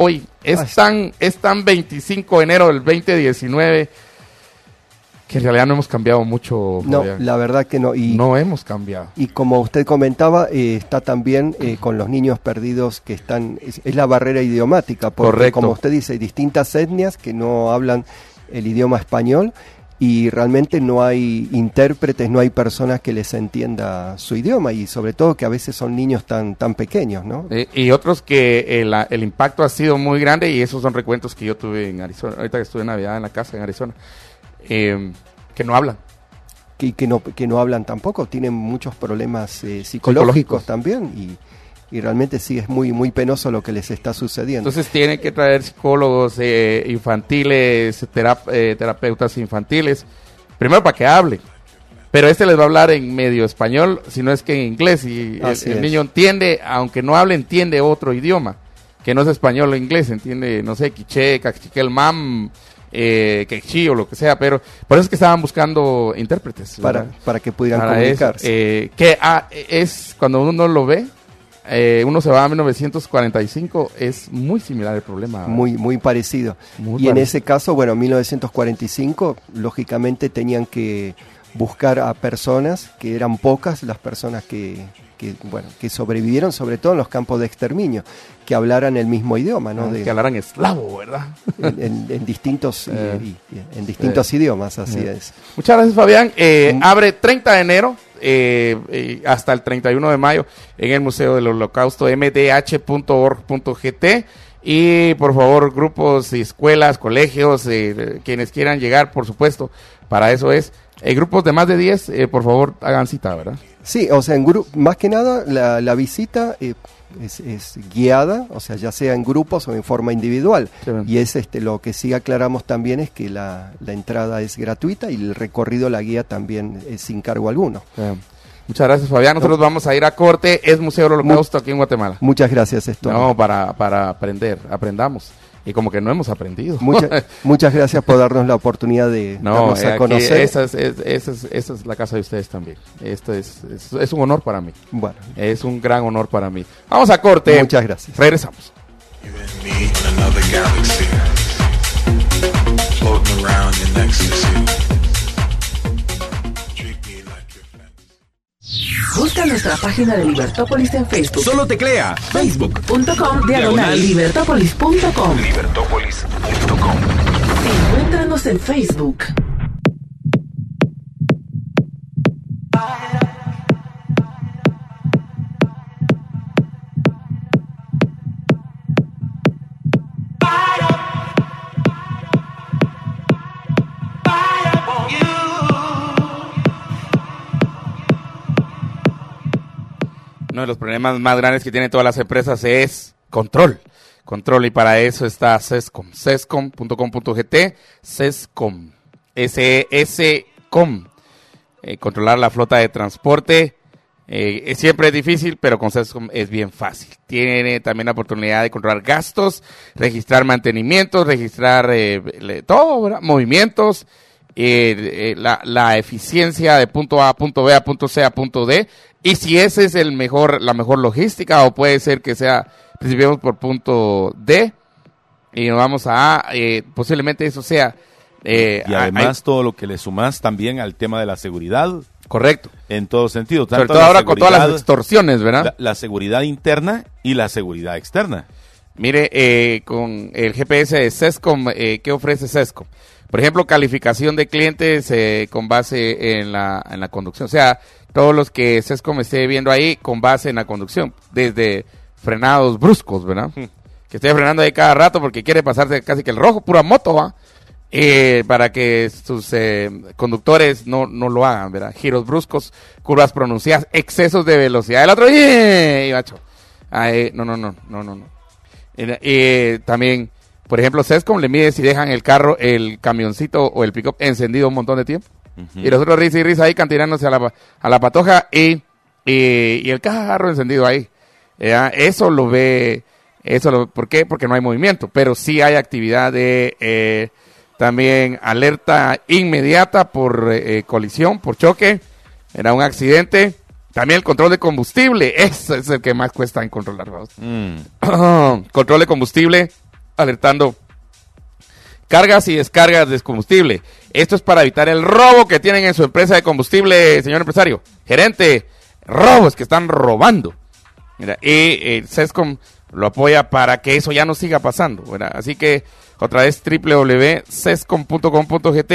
25 de enero del 2019 que en realidad no hemos cambiado mucho. No, Fabián. la verdad que no. Y no hemos cambiado. Y como usted comentaba, está también con los niños perdidos que están, es la barrera idiomática, porque correcto, como usted dice, hay distintas etnias que no hablan el idioma español y realmente no hay intérpretes, no hay personas que les entienda su idioma y sobre todo que a veces son niños tan pequeños, ¿no? Y otros que el impacto ha sido muy grande y esos son recuentos que yo tuve en Arizona, ahorita que estuve en Navidad en la casa en Arizona, que no hablan. Que no hablan tampoco, tienen muchos problemas psicológicos también y realmente sí es muy muy penoso lo que les está sucediendo. Entonces tienen que traer psicólogos infantiles, terapeutas infantiles, primero para que hablen, pero les va a hablar en medio español, si no es que en inglés, y el niño entiende, aunque no hable, entiende otro idioma, que no es español o inglés, entiende, no sé, quiché, cachiquel, mam, quechí o lo que sea, pero por eso es que estaban buscando intérpretes para que pudieran comunicarse. Es cuando uno lo ve, uno se va a 1945, es muy similar el problema. Muy parecido. En ese caso, bueno, 1945, lógicamente tenían que buscar a personas, que eran pocas las personas que sobrevivieron, sobre todo en los campos de exterminio, que hablaran el mismo idioma, ¿no? Que hablaran eslavo, ¿verdad? En distintos idiomas, así es. Muchas gracias, Fabián. Abre 30 de enero hasta el 31 de mayo en el Museo del Holocausto, mdh.org.gt. Y por favor, grupos, escuelas, colegios, quienes quieran llegar, por supuesto, para eso es. Grupos de más de 10, por favor, hagan cita, ¿verdad? Sí, o sea, más que nada la visita es guiada, o sea, ya sea en grupos o en forma individual. Sí, y es lo que sí aclaramos también es que la entrada es gratuita y el recorrido, la guía también es sin cargo alguno. Sí. Muchas gracias, Fabián. Nosotros vamos a ir a corte. Es Museo del Holocausto aquí en Guatemala. Muchas gracias, Héctor. No, para aprendamos. Y como que no hemos aprendido. Muchas gracias por darnos la oportunidad de darnos a conocer. Esa es la casa de ustedes también. Esto es un honor para mí. Bueno. Es un gran honor para mí. Vamos a corte. Muchas gracias. Regresamos. Busca nuestra página de Libertópolis en Facebook. Solo teclea facebook.com/libertopolis.com. Libertópolis.com. Encuéntranos en Facebook. Uno de los problemas más grandes que tienen todas las empresas es control control, y para eso está Sescom, sescom.com.gt, Sescom, S-E-S-Com, controlar la flota de transporte. Siempre es difícil, pero con Sescom es bien fácil. Tiene también la oportunidad de controlar gastos, registrar mantenimientos, registrar todo, ¿verdad? Movimientos, la eficiencia de punto A a punto B a punto C a punto D. Y si ese es la mejor logística, o puede ser que sea, principiemos por punto D y nos vamos a A, posiblemente eso sea. Y además todo lo que le sumas también al tema de la seguridad. Correcto. En todo sentido. Sobre todo ahora con todas las extorsiones, ¿verdad? La seguridad interna y la seguridad externa. Mire, con el GPS de Sescom, ¿qué ofrece Sescom? Por ejemplo, calificación de clientes con base en la conducción. O sea, todos los que Sescom esté viendo ahí con base en la conducción. Desde frenados bruscos, ¿verdad? Que esté frenando ahí cada rato porque quiere pasarse casi que el rojo, pura moto, ¿va? Para que sus conductores no lo hagan, ¿verdad? Giros bruscos, curvas pronunciadas, excesos de velocidad. El otro, macho. No. También, por ejemplo, Sescom le mide si dejan el carro, el camioncito o el pick-up encendido un montón de tiempo. Uh-huh. Y los otros risa ahí cantinándose a la patoja y el carro encendido ahí. Eso lo ve, ¿por qué? Porque no hay movimiento, pero sí hay actividad de... también alerta inmediata por colisión, por choque, era un accidente. También el control de combustible, ese es el que más cuesta en controlar. Control de combustible, alertando cargas y descargas de combustible. Esto es para evitar el robo que tienen en su empresa de combustible, señor empresario. Gerente, robos que están robando. Mira, y Sescom lo apoya para que eso ya no siga pasando, ¿verdad? Así que otra vez www.sescom.com.gt,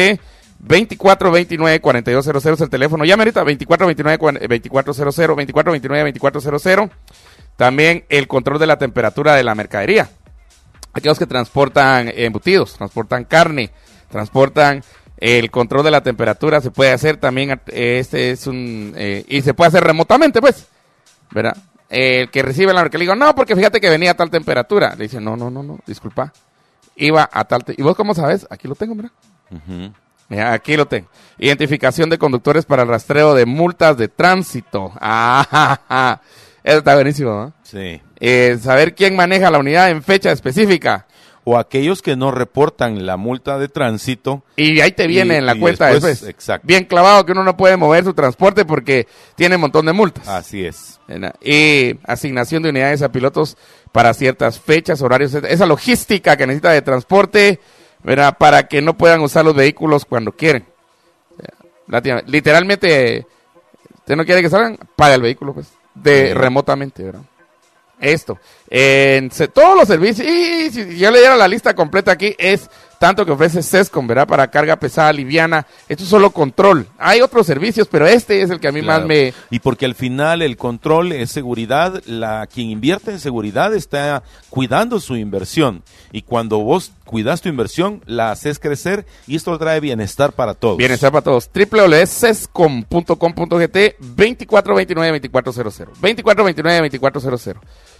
2429-4200 es el teléfono. Llame ahorita, 2429-2400, 2429-2400. También el control de la temperatura de la mercadería. Aquellos que transportan embutidos, transportan carne, transportan el control de la temperatura, se puede hacer también, y se puede hacer remotamente, pues, ¿verdad? El que recibe la mercadería, le digo, no, porque fíjate que venía a tal temperatura. Le dice, no, disculpa. Iba a tal... ¿Y vos cómo sabes? Aquí lo tengo, ¿verdad? Uh-huh. Mira, aquí lo tengo. Identificación de conductores para el rastreo de multas de tránsito. Eso está buenísimo, ¿no? Sí. Saber quién maneja la unidad en fecha específica. O aquellos que no reportan la multa de tránsito. Y ahí te viene en la cuenta después. Exacto. Bien clavado que uno no puede mover su transporte porque tiene un montón de multas. Así es. Y asignación de unidades a pilotos para ciertas fechas, horarios, esa logística que necesita de transporte, ¿verdad? Para que no puedan usar los vehículos cuando quieren. Literalmente, usted no quiere que salgan, paga el vehículo, pues, remotamente, ¿verdad? Esto, todos los servicios, y si yo le diera la lista completa aquí, es tanto que ofrece Sescom, ¿verdad? Para carga pesada, liviana, esto es solo control. Hay otros servicios, pero este es el que a mí más me... Y porque al final el control es seguridad, quien invierte en seguridad está cuidando su inversión. Y cuando vos cuidas tu inversión, la haces crecer y esto trae bienestar para todos. Bienestar para todos. www.sescom.com.gt 2429-2400. 2429-2400.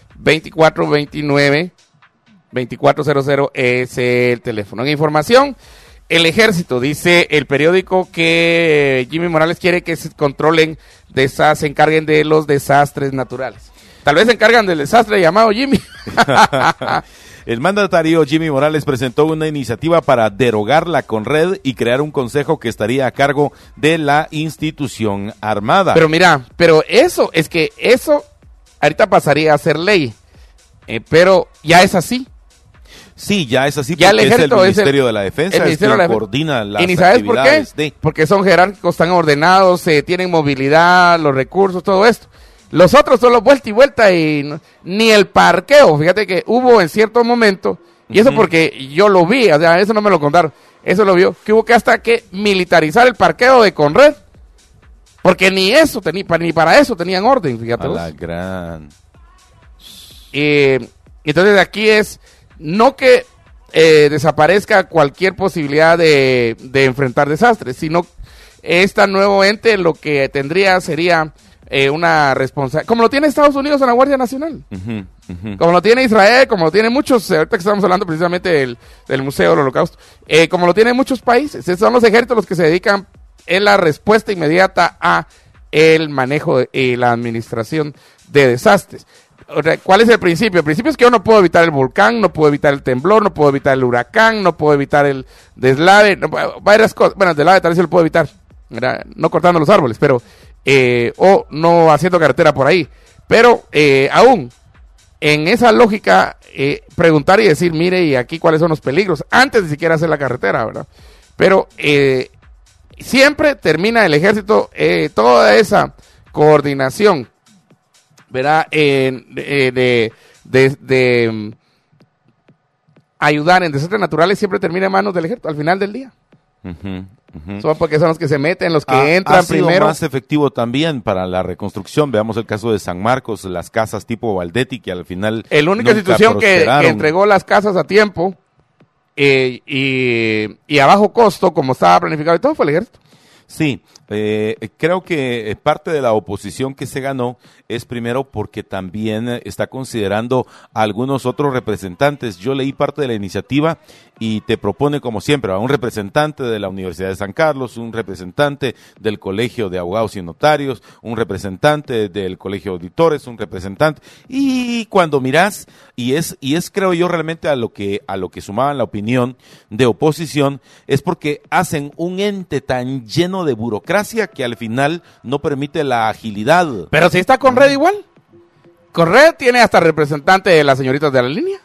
2429-2400 es el teléfono. En información, el ejército, dice el periódico que Jimmy Morales quiere que se controlen, se encarguen de los desastres naturales. Tal vez se encargan del desastre llamado Jimmy. El mandatario Jimmy Morales presentó una iniciativa para derogar la CONRED y crear un consejo que estaría a cargo de la institución armada. Pero mira, eso ahorita pasaría a ser ley, pero ya es así. Sí, ya es así, ya porque es el Ministerio de la Defensa, el Ministerio que coordina las actividades. ¿Y sabes por qué? Porque son jerárquicos, están ordenados, tienen movilidad, los recursos, todo esto. Los otros solo vuelta y vuelta y ni el parqueo. Fíjate que hubo en cierto momento, y eso porque yo lo vi, o sea, eso no me lo contaron, eso lo vio, que hubo que hasta que militarizar el parqueo de Conred, porque ni eso, ni para eso tenían orden, fíjate. A la gran... Entonces aquí es, no que desaparezca cualquier posibilidad de enfrentar desastres, sino este nuevo ente lo que tendría sería una responsabilidad, como lo tiene Estados Unidos en la Guardia Nacional, Ujú. como lo tiene Israel, como lo tiene muchos, ahorita que estamos hablando precisamente del Museo del Holocausto, como lo tienen muchos países. Son los ejércitos los que se dedican en la respuesta inmediata a el manejo y la administración de desastres. ¿Cuál es el principio? El principio es que yo no puedo evitar el volcán, no puedo evitar el temblor, no puedo evitar el huracán, no puedo evitar el deslave, varias cosas. Bueno, el deslave tal vez se lo puedo evitar, ¿verdad? No cortando los árboles, pero o no haciendo carretera por ahí. Pero aún en esa lógica, preguntar y decir, mire, y aquí cuáles son los peligros, antes de siquiera hacer la carretera, ¿verdad? Pero siempre termina el ejército, toda esa coordinación, ¿verdad? De ayudar en desastres naturales siempre termina en manos del ejército al final del día. Son porque son los que se meten, los que entran ha sido primero. más efectivo también para la reconstrucción. Veamos el caso de San Marcos, las casas tipo Valdetti, que al final La única nunca institución que prosperaron. entregó las casas a tiempo y a bajo costo, como estaba planificado y todo, fue el ejército. Sí, creo que parte de la oposición que se ganó es primero porque también está considerando a algunos otros representantes. Yo leí parte de la iniciativa y te propone, como siempre, a un representante de la Universidad de San Carlos, un representante del Colegio de Abogados y Notarios, un representante del Colegio de Auditores, un representante. Y cuando miras, y es creo yo realmente a lo que sumaban la opinión de oposición, es porque hacen un ente tan lleno de burocracia que al final no permite la agilidad. Pero si está con Red igual. Con Red tiene hasta representante de las señoritas de la línea.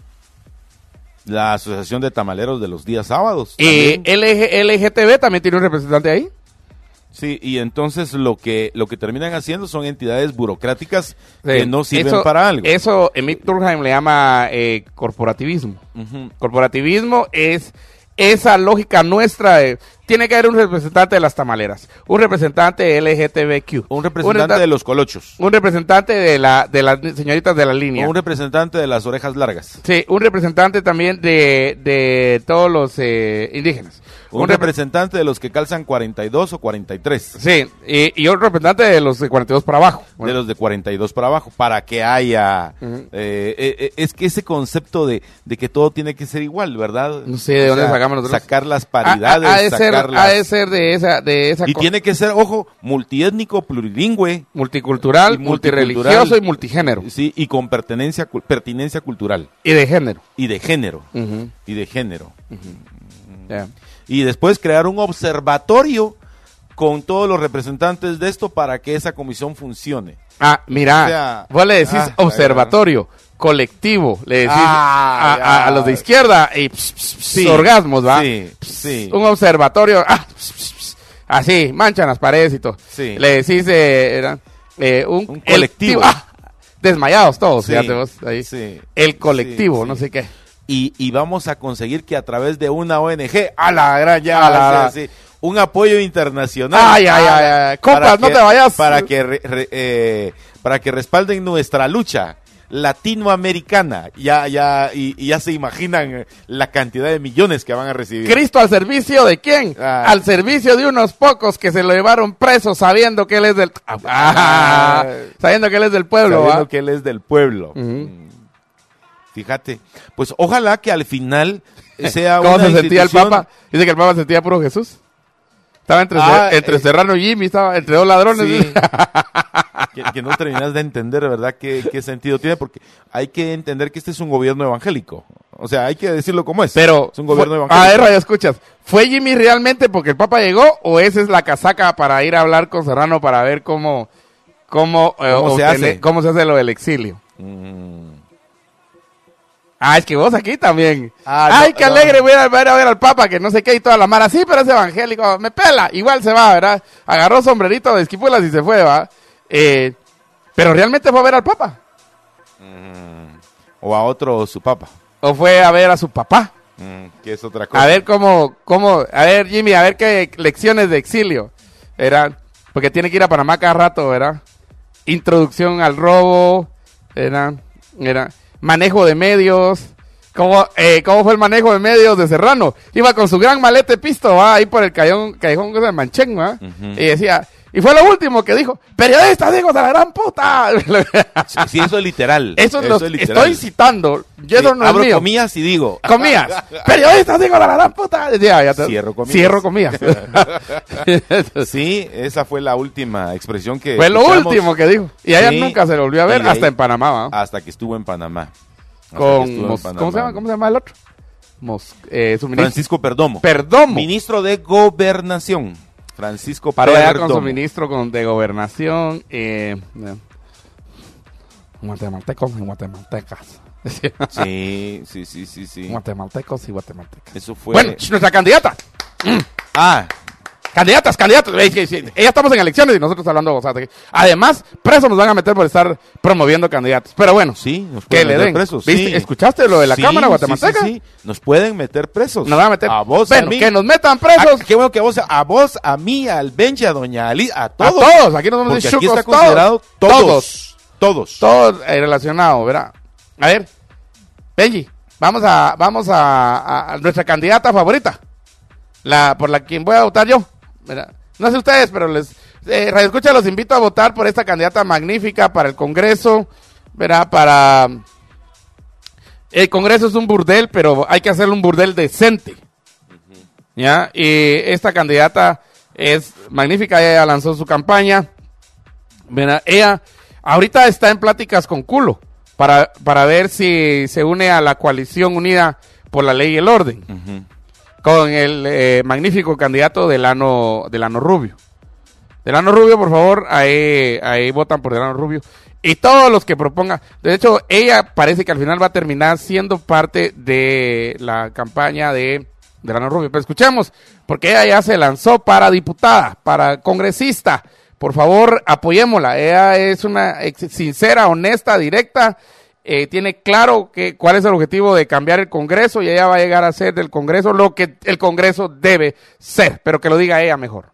La Asociación de Tamaleros de los días sábados. Y también. LGTB también tiene un representante ahí. Sí, y entonces lo que terminan haciendo son entidades burocráticas que no sirven para algo. Eso Emil Durkheim le llama corporativismo. Corporativismo es esa lógica nuestra de tiene que haber un representante de las tamaleras, un representante de LGTBQ, Un representante de los colochos. un representante de las señoritas de la línea. Un representante de las orejas largas. Sí, un representante también de todos los indígenas. Un representante de los que calzan 42 o 43. Sí, y un representante de los de 42 para abajo. De los de 42 para abajo, para que haya... es que ese concepto de que todo tiene que ser igual, ¿verdad? No sé de dónde sacamos nosotros. Sacar las paridades, Ha de ser de esa y tiene que ser, ojo, multiétnico, plurilingüe. multicultural, Y multireligioso y multigénero. Sí, y con pertinencia cultural. Y de género. Y de género. Ujú. Y de género. Ya. Y después crear un observatorio con todos los representantes de esto para que esa comisión funcione. Ah, mira, O sea, vos le decís observatorio, colectivo, le decís a los de izquierda y Sí, orgasmos, ¿va? Sí. Un observatorio, así, manchan las paredes y todo. Sí. Le decís un colectivo. Desmayados todos, Sí, fíjate vos, ahí. sí. El colectivo, Sí, no sí. sé qué. Y vamos a conseguir que a través de una ONG, a la gran ya, A la- sí, un apoyo internacional. Ay. Compas, no te vayas. Para que respalden nuestra lucha latinoamericana. Y ya se imaginan la cantidad de millones que van a recibir. ¿Cristo al servicio de quién? Al servicio de unos pocos que se lo llevaron preso sabiendo que él es del... sabiendo que él es del pueblo, Sabiendo ¿va? que él es del pueblo. Fíjate, pues ojalá que al final sea ¿Cómo una se sentía el institución- Papa? Dice que el Papa sentía puro Jesús. Estaba entre Serrano y Jimmy, estaba entre dos ladrones. Sí. que no terminas de entender, ¿verdad? ¿Qué sentido tiene? Porque hay que entender que este es un gobierno evangélico. O sea, hay que decirlo como es. Pero, es un gobierno a evangélico. ver, radio escuchas, ¿fue Jimmy realmente porque el Papa llegó o esa es la casaca para ir a hablar con Serrano para ver cómo se hace? cómo se hace lo del exilio? Es que vos aquí también. Ay, no, qué no. alegre, voy a ver al Papa, que no sé qué y toda la mara. Sí, pero es evangélico, me pela. Igual se va, ¿verdad? Agarró sombrerito de esquipulas y se fue, ¿va? Pero realmente fue a ver al Papa. O a otro su papa, O fue a ver a su papá. que es otra cosa. A ver a ver Jimmy, a ver qué lecciones de exilio, ¿verdad? Porque tiene que ir a Panamá cada rato, ¿verdad? Introducción al robo, ¿verdad? Manejo de medios. ¿Cómo fue el manejo de medios de Serrano? Iba con su gran malete pisto, ¿va? Ahí por el callejón de Manchén, ¿va? Y decía, Y fue lo último que dijo. Periodistas, hijos de la gran puta. Sí, eso es literal. Eso es literal. Estoy citando. Yo Sí, no es abro mío. comillas y digo. Comillas. Periodistas, hijos de la gran puta. Cierro comillas. Cierro comillas. Sí, esa fue la última expresión que Fue lo escuchamos. último que dijo. Y ella Sí, nunca se lo volvió a y ver de hasta ahí- en Panamá. ¿Va? Hasta que estuvo en Panamá. Hasta que Con estuvo en Panamá. ¿Cómo se llama el otro? Su ministro. Francisco Perdomo. Perdomo. Ministro de Gobernación. Francisco Paró allá con su Perdomo. ministro de gobernación. Guatemaltecos y guatemaltecas. Sí. Guatemaltecos y guatemaltecas. Eso fue. Bueno, nuestra candidata. Candidatas. Ya estamos en elecciones y nosotros hablando. O sea, además, presos nos van a meter por estar promoviendo candidatos. Pero bueno, Sí, nos que pueden le meter den. presos. ¿Viste? Sí. ¿Escuchaste lo de la Sí, Cámara guatemalteca? Sí. Nos pueden meter presos. Nos van a meter. A vos, bueno, a mí. que nos metan presos. Qué bueno que a vos, a mí, al Benji, a doña Ali, a todos. A todos. Aquí nos vamos a Porque decir aquí está chucos, considerado todos. Todos relacionados, ¿verdad? A ver, Benji, vamos a nuestra candidata favorita. Por la quien voy a votar yo. ¿Verdad? No sé ustedes, pero Radio Escucha, los invito a votar por esta candidata magnífica para el Congreso, ¿verdad? El Congreso es un burdel, pero hay que hacerle un burdel decente. ¿Ya? Y esta candidata es magnífica, ella lanzó su campaña, ¿verdad? Ella ahorita está en pláticas con Culo para ver si se une a la coalición unida por la ley y el orden. Con el magnífico candidato Delano Rubio. Delano Rubio, por favor, ahí votan por Delano Rubio. Y todos los que propongan. De hecho, ella parece que al final va a terminar siendo parte de la campaña de Delano Rubio. Pero escuchemos, porque ella ya se lanzó para diputada, para congresista. Por favor, apoyémosla. Ella es una sincera, honesta, directa. Tiene claro cuál es el objetivo de cambiar el Congreso y ella va a llegar a ser del Congreso lo que el Congreso debe ser, pero que lo diga ella mejor.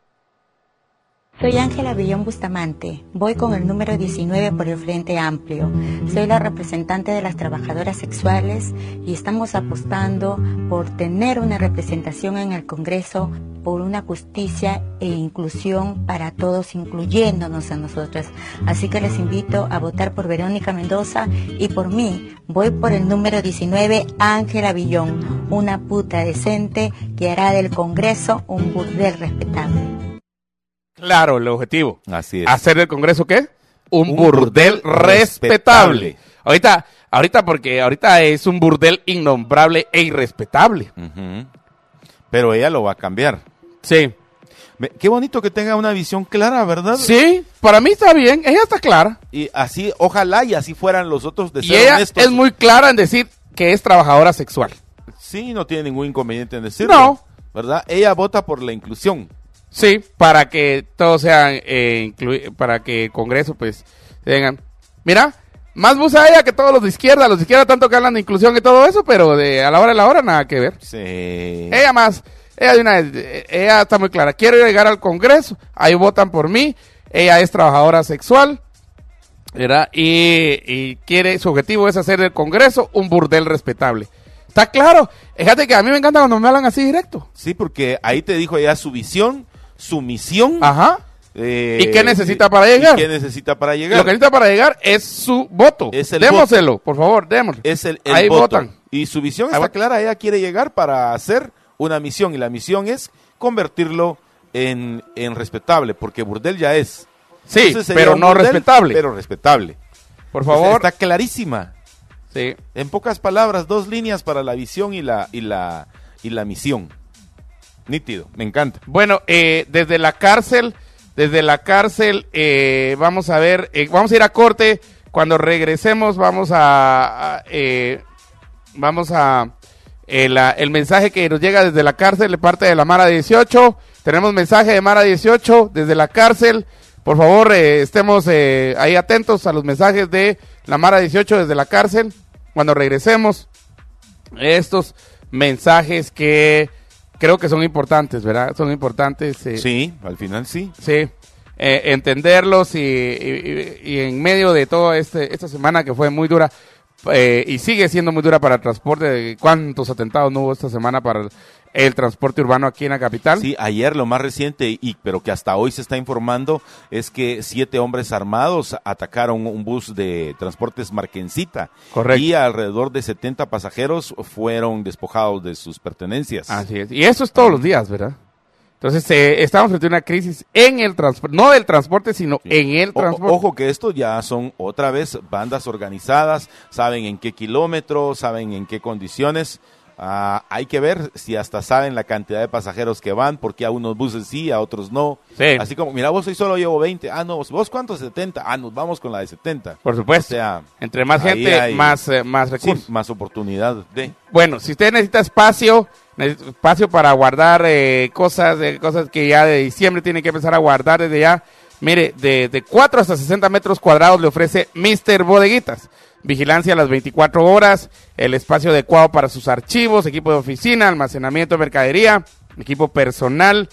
Soy Ángela Villón Bustamante, voy con el número 19 por el Frente Amplio. Soy la representante de las trabajadoras sexuales y estamos apostando por tener una representación en el Congreso, por una justicia e inclusión para todos, incluyéndonos a nosotras. Así que les invito a votar por Verónica Mendoza y por mí. Voy por el número 19, Ángela Villón, una puta decente que hará del Congreso un burdel respetable. Claro, el objetivo. Así es. ¿Hacer del Congreso qué? Un burdel burdel respetable. Ahorita porque ahorita es un burdel innombrable e irrespetable. Pero ella lo va a cambiar. Sí. Qué bonito que tenga una visión clara, ¿verdad? Sí, para mí está bien, ella está clara. Y así, ojalá y así fueran los otros de Y ser ella honestos. es muy clara en decir que es trabajadora sexual. Sí, no tiene ningún inconveniente en decirlo. No. ¿Verdad? Ella vota por la inclusión. Sí, para que todos sean, para que el Congreso pues tengan. Mira, más busa ella que todos los de izquierda tanto que hablan de inclusión y todo eso, pero a la hora nada que ver. Sí. Ella está muy clara, quiero llegar al Congreso, ahí votan por mí, ella es trabajadora sexual, ¿verdad? Y su objetivo es hacer del Congreso un burdel respetable. Está claro, fíjate que a mí me encanta cuando me hablan así directo. Sí, porque ahí te dijo ella su visión, su misión. Ajá. ¿Y qué necesita para llegar? ¿Qué necesita para llegar? Lo que necesita para llegar es su voto. Démoselo, por favor, démoslo. Es el ahí voto. votan. Y su visión está clara, ella quiere llegar para hacer una misión, y la misión es convertirlo en respetable, porque burdel ya es. Sí, Entonces, pero un no burdel, respetable. Pero respetable. Por favor. Está clarísima. Sí. En pocas palabras, 2 líneas para la visión y la misión. Nítido, me encanta. Bueno, desde la cárcel, vamos a ver, vamos a ir a corte. Cuando regresemos el mensaje que nos llega desde la cárcel de parte de la Mara 18. Tenemos mensaje de Mara 18 desde la cárcel. Por favor, estemos ahí atentos a los mensajes de la Mara 18 desde la cárcel. Cuando regresemos, estos mensajes que creo que son importantes, ¿verdad? Son importantes. Sí, al final sí. Sí, entenderlos y en medio de toda esta semana que fue muy dura y sigue siendo muy dura para el transporte. ¿Cuántos atentados no hubo esta semana para el transporte urbano aquí en la capital. Sí, ayer lo más reciente, pero que hasta hoy se está informando, es que 7 hombres armados atacaron un bus de transportes Marquencita. Correcto. Y alrededor de 70 pasajeros fueron despojados de sus pertenencias. Así es. Y eso es todos los días, ¿verdad? Entonces, estamos frente a una crisis en el transporte, no del transporte, sino en el transporte. Ojo que esto ya son otra vez bandas organizadas, saben en qué kilómetros, saben en qué condiciones. Hay que ver si hasta saben la cantidad de pasajeros que van, porque a unos buses sí, a otros no. Sí. Así como, mira, vos hoy solo llevo 20. No, ¿vos cuántos? 70. Nos vamos con la de 70. Por supuesto. O sea, entre más gente, hay, más recursos. Sí, más oportunidad de... Bueno, si usted necesita espacio para guardar cosas que ya de diciembre tiene que empezar a guardar desde ya, mire, de 4 hasta 60 metros cuadrados le ofrece Mr. Bodeguitas. Vigilancia a las 24 horas, el espacio adecuado para sus archivos, equipo de oficina, almacenamiento de mercadería, equipo personal,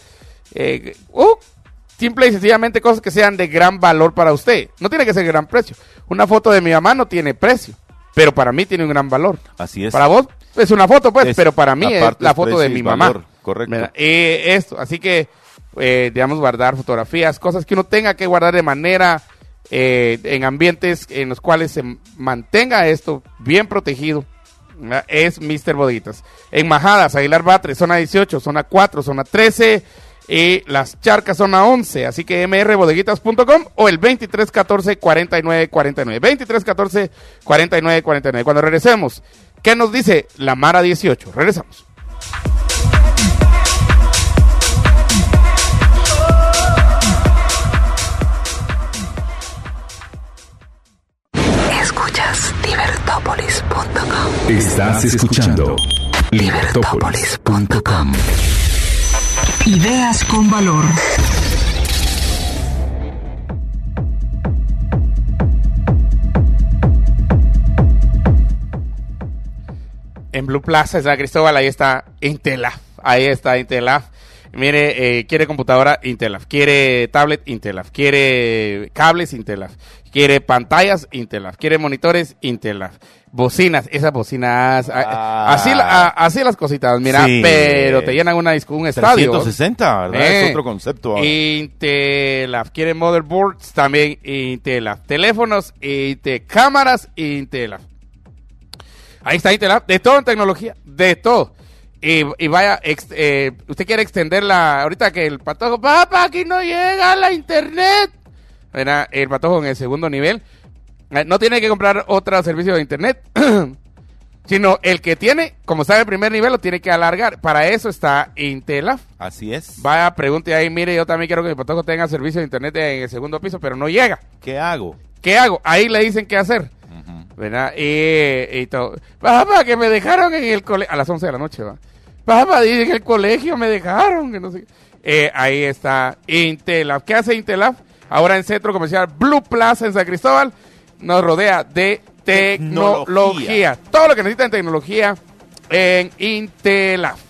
simple y sencillamente cosas que sean de gran valor para usted. No tiene que ser gran precio. Una foto de mi mamá no tiene precio, pero para mí tiene un gran valor. Así es. Para vos es una foto, pues, pero para mí es la foto de mi mamá. Correcto. Así que, digamos, guardar fotografías, cosas que uno tenga que guardar de manera... en ambientes en los cuales se mantenga esto bien protegido, ¿verdad? Es Mr. Bodeguitas. En Majadas, Aguilar Batres, zona 18, zona 4, zona 13 y Las Charcas, zona 11. Así que mrbodeguitas.com o el 2314-4949. 2314-4949. Cuando regresemos, ¿qué nos dice la Mara 18? Regresamos. Escuchas Libertópolis.com. Estás escuchando Libertópolis.com. Ideas con valor. En Blue Plaza, San Cristóbal, ahí está Intelaf. Mire, quiere computadora, Intelaf. Quiere tablet, Intelaf. Quiere cables, Intelaf. Quiere pantallas, Intelaf. Quiere monitores, Intelaf. Bocinas, esas bocinas. Así las cositas, mira, sí, pero te llenan un estadio. 360, ¿verdad? Es otro concepto. Ahora. Intelaf. Quiere motherboards, también Intelaf. Teléfonos, cámaras, Intelaf. Ahí está Intelaf. De todo en tecnología, de todo. Y vaya, usted quiere extenderla, ahorita que el patojo, papá, aquí no llega la internet. Era el patojo en el segundo nivel. No tiene que comprar otro servicio de internet, sino el que tiene, como está en el primer nivel, lo tiene que alargar. Para eso está Intelaf. Así es. Vaya, pregunte ahí, mire, yo también quiero que mi patojo tenga servicio de internet en el segundo piso, pero no llega. ¿Qué hago? Ahí le dicen qué hacer. ¿Verdad? Y todo. Papá, que me dejaron en el colegio, a las 11 de la noche, va. Papá, dice en el colegio me dejaron, que no sé. Ahí está Intelaf. ¿Qué hace Intelaf? Ahora en Centro Comercial Blue Plaza en San Cristóbal, nos rodea de tecnología. Todo lo que necesita en tecnología en Intelaf.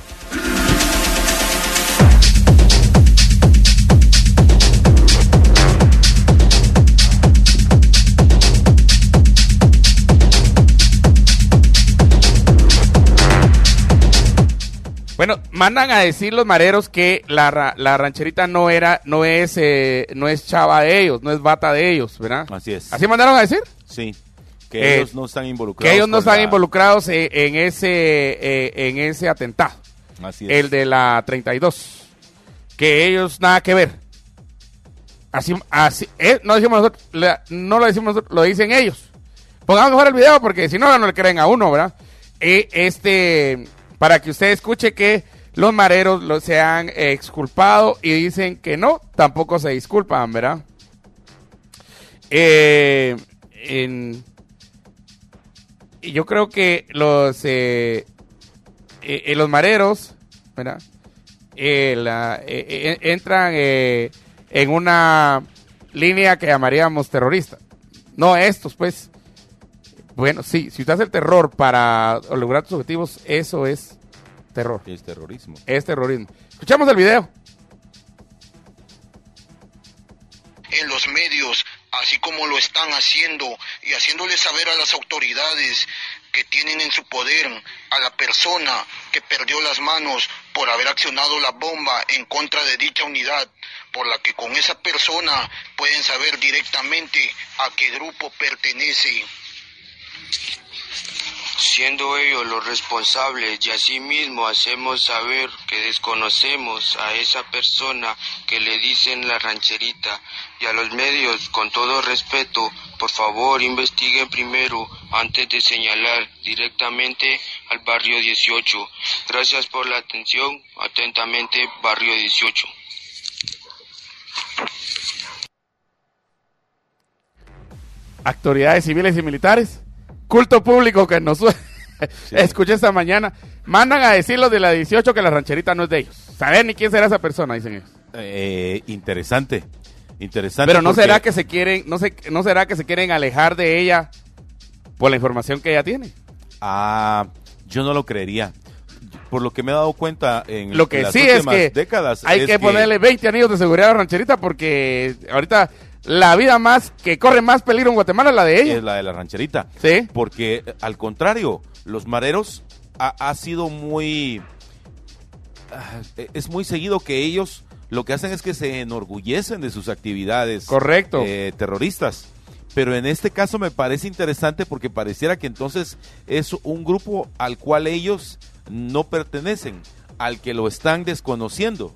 Bueno, mandan a decir los mareros que la rancherita no es chava de ellos, no es bata de ellos, ¿verdad? Así es. ¿Así mandaron a decir? Sí, que ellos no están involucrados. Que ellos no están involucrados en ese atentado. Así es. El de la 32. Que ellos nada que ver. Así no decimos nosotros, no lo decimos nosotros, lo dicen ellos. Pongamos mejor el video porque si no le creen a uno, ¿verdad? Para que usted escuche que los mareros se han exculpado y dicen que no, tampoco se disculpan, ¿verdad? Yo creo que los mareros, ¿verdad? Entran en una línea que llamaríamos terrorista. No estos, pues. Bueno, sí, si usted hace el terror para lograr tus objetivos, eso es terror. Es terrorismo. Es terrorismo. Escuchamos el video. En los medios, así como lo están haciendo y haciéndole saber a las autoridades que tienen en su poder a la persona que perdió las manos por haber accionado la bomba en contra de dicha unidad, por la que con esa persona pueden saber directamente a qué grupo pertenece. Siendo ellos los responsables y asimismo hacemos saber que desconocemos a esa persona que le dicen la rancherita, y a los medios, con todo respeto, por favor investiguen primero antes de señalar directamente al barrio 18. Gracias por la atención. Atentamente, barrio 18. Autoridades civiles y militares, culto público que nos escuché esta mañana, mandan a decir los de la 18 que la rancherita no es de ellos. ¿Saben ni quién será esa persona? Dicen ellos. Interesante. Pero no será que se quieren, no será que se quieren alejar de ella por la información que ella tiene. Yo no lo creería. Por lo que me he dado cuenta en lo que las sí es que décadas, hay que ponerle 20 anillos de seguridad a la rancherita, porque ahorita la vida que corre más peligro en Guatemala es la de ella. Es la de la rancherita. Sí. Porque al contrario, los mareros ha sido muy... es muy seguido que ellos lo que hacen es que se enorgullecen de sus actividades. Correcto. Terroristas. Pero en este caso me parece interesante porque pareciera que entonces es un grupo al cual ellos no pertenecen, al que lo están desconociendo.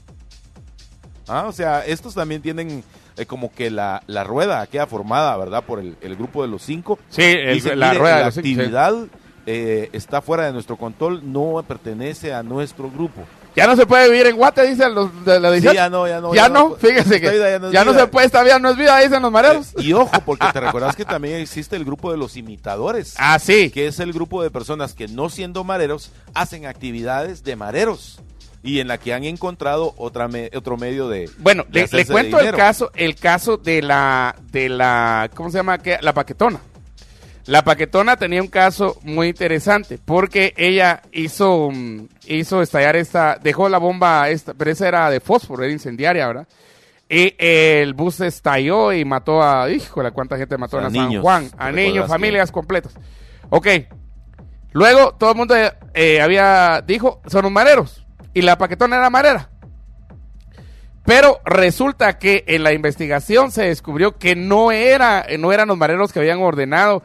O sea, estos también tienen como que la rueda queda formada, ¿verdad? Por el grupo de los 5. Sí, la rueda de los 5. La actividad está fuera de nuestro control, no pertenece a nuestro grupo. Ya no se puede vivir en Guate, dicen los de la 18. Sí, ya no. Fíjese que ya no se puede, esta vida no es vida, dicen los mareros. Y ojo, porque te recuerdas que también existe el grupo de los imitadores. Sí. Que es el grupo de personas que no siendo mareros, hacen actividades de mareros. Y en la que han encontrado otro medio de... Bueno, le cuento el caso de la ¿cómo se llama? La Paquetona. La Paquetona tenía un caso muy interesante porque ella hizo estallar dejó la bomba pero esa era de fósforo, era incendiaria, ¿verdad? Y el bus estalló y mató híjole, cuánta gente mató en San Juan, a niños, familias completas. Ok, luego todo el mundo dijo, son los mareros, y la Paquetona era marera. Pero resulta que en la investigación se descubrió que no eran los mareros que habían ordenado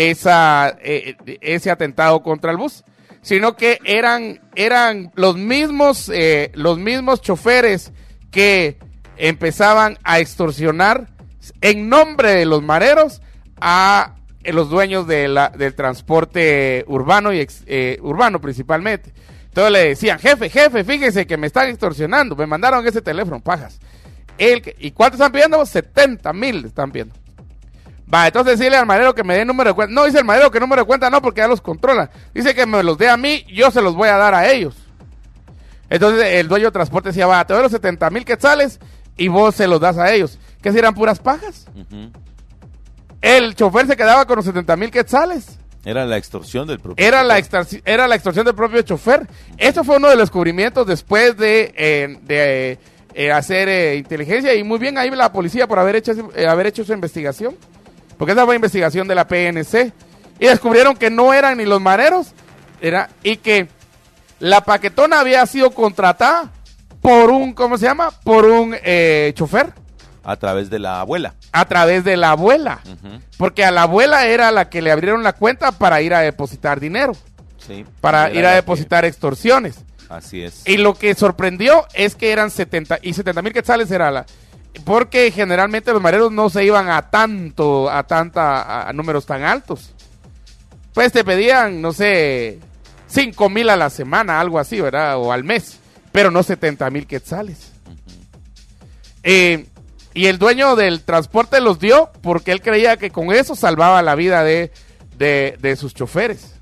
ese atentado contra el bus, sino que eran los mismos choferes que empezaban a extorsionar en nombre de los mareros a los dueños del transporte urbano y urbano principalmente. Entonces le decían, jefe, fíjese que me están extorsionando, me mandaron ese teléfono, pajas. ¿Y cuánto están pidiendo? 70,000 están pidiendo. Entonces decirle al marero que me dé número de cuenta. No, dice el marero que número de cuenta no, porque ya los controla. Dice que me los dé a mí, yo se los voy a dar a ellos. Entonces el dueño de transporte decía, te doy los 70,000 quetzales y vos se los das a ellos. ¿Qué si eran puras pajas? Uh-huh. El chofer se quedaba con los 70,000 quetzales. Era la extorsión del propio Era la extorsión del propio chofer. Esto fue uno de los descubrimientos después de hacer inteligencia, y muy bien ahí la policía por haber hecho esa investigación, porque esa fue investigación de la PNC, y descubrieron que no eran ni los mareros, y que la Paquetona había sido contratada por un chofer. A través de la abuela. Uh-huh. Porque a la abuela era la que le abrieron la cuenta para ir a depositar dinero. Sí. Para ir a depositar extorsiones. Así es. Y lo que sorprendió es que eran 70,000 quetzales porque generalmente los mareros no se iban a números tan altos. Pues te pedían, no sé, 5,000 a la semana, algo así, ¿verdad? O al mes, pero no 70,000 quetzales. Uh-huh. Y el dueño del transporte los dio porque él creía que con eso salvaba la vida de sus choferes.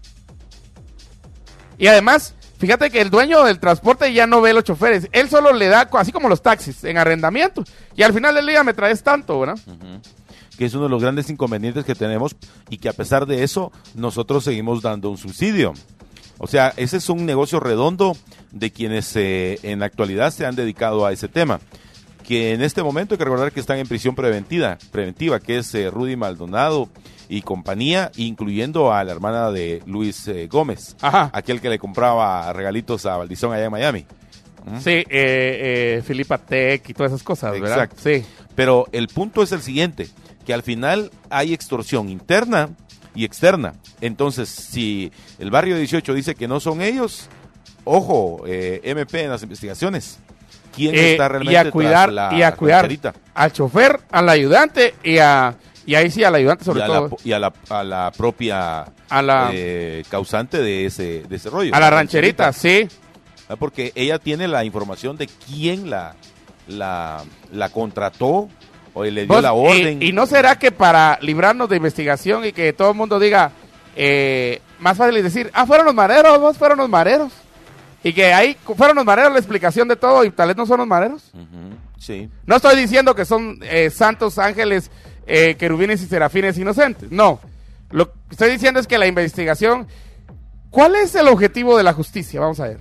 Y además, fíjate que el dueño del transporte ya no ve los choferes. Él solo le da, así como los taxis, en arrendamiento. Y al final del día me traes tanto, ¿verdad? Uh-huh. Que es uno de los grandes inconvenientes que tenemos, y que a pesar de eso, nosotros seguimos dando un subsidio. O sea, ese es un negocio redondo de quienes en la actualidad se han dedicado a ese tema. que en este momento hay que recordar que están en prisión preventiva, que es Rudy Maldonado y compañía, incluyendo a la hermana de Luis Gómez, aquel que le compraba regalitos a Valdizón allá en Miami. Sí, Filipa Tech y todas esas cosas, ¿verdad? Exacto. Sí. Pero el punto es el siguiente, que al final hay extorsión interna y externa. Entonces, si el barrio 18 dice que no son ellos, ojo, MP en las investigaciones. ¿Quién está realmente y a cuidar rancherita? Al chofer, al ayudante y ahí sí al ayudante sobre todo. Y a la propia causante de ese rollo. A la rancherita, sí. Porque ella tiene la información de quién la contrató o le dio la orden. ¿Y no será que para librarnos de investigación y que todo el mundo diga, más fácil es decir, fueron los mareros, fueron los mareros? Y que ahí fueron los mareros la explicación de todo y tal vez no son los mareros. Sí. No estoy diciendo que son santos ángeles, querubines y serafines inocentes. No. Lo que estoy diciendo es que la investigación... ¿Cuál es el objetivo de la justicia? Vamos a ver.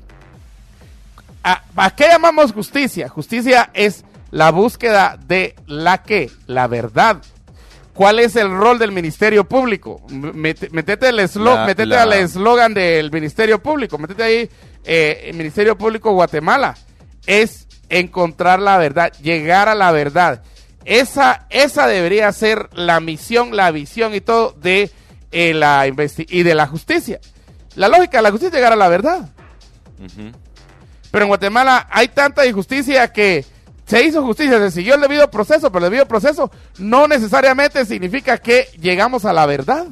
¿A qué llamamos justicia? Justicia es la búsqueda de la verdad. ¿Cuál es el rol del Ministerio Público? Métete al eslogan del Ministerio Público. Métete ahí, el Ministerio Público Guatemala. Es encontrar la verdad, llegar a la verdad. Esa debería ser la misión, la visión y todo de la justicia. La lógica de la justicia es llegar a la verdad. Pero en Guatemala hay tanta injusticia que se hizo justicia, se siguió el debido proceso, pero el debido proceso no necesariamente significa que llegamos a la verdad.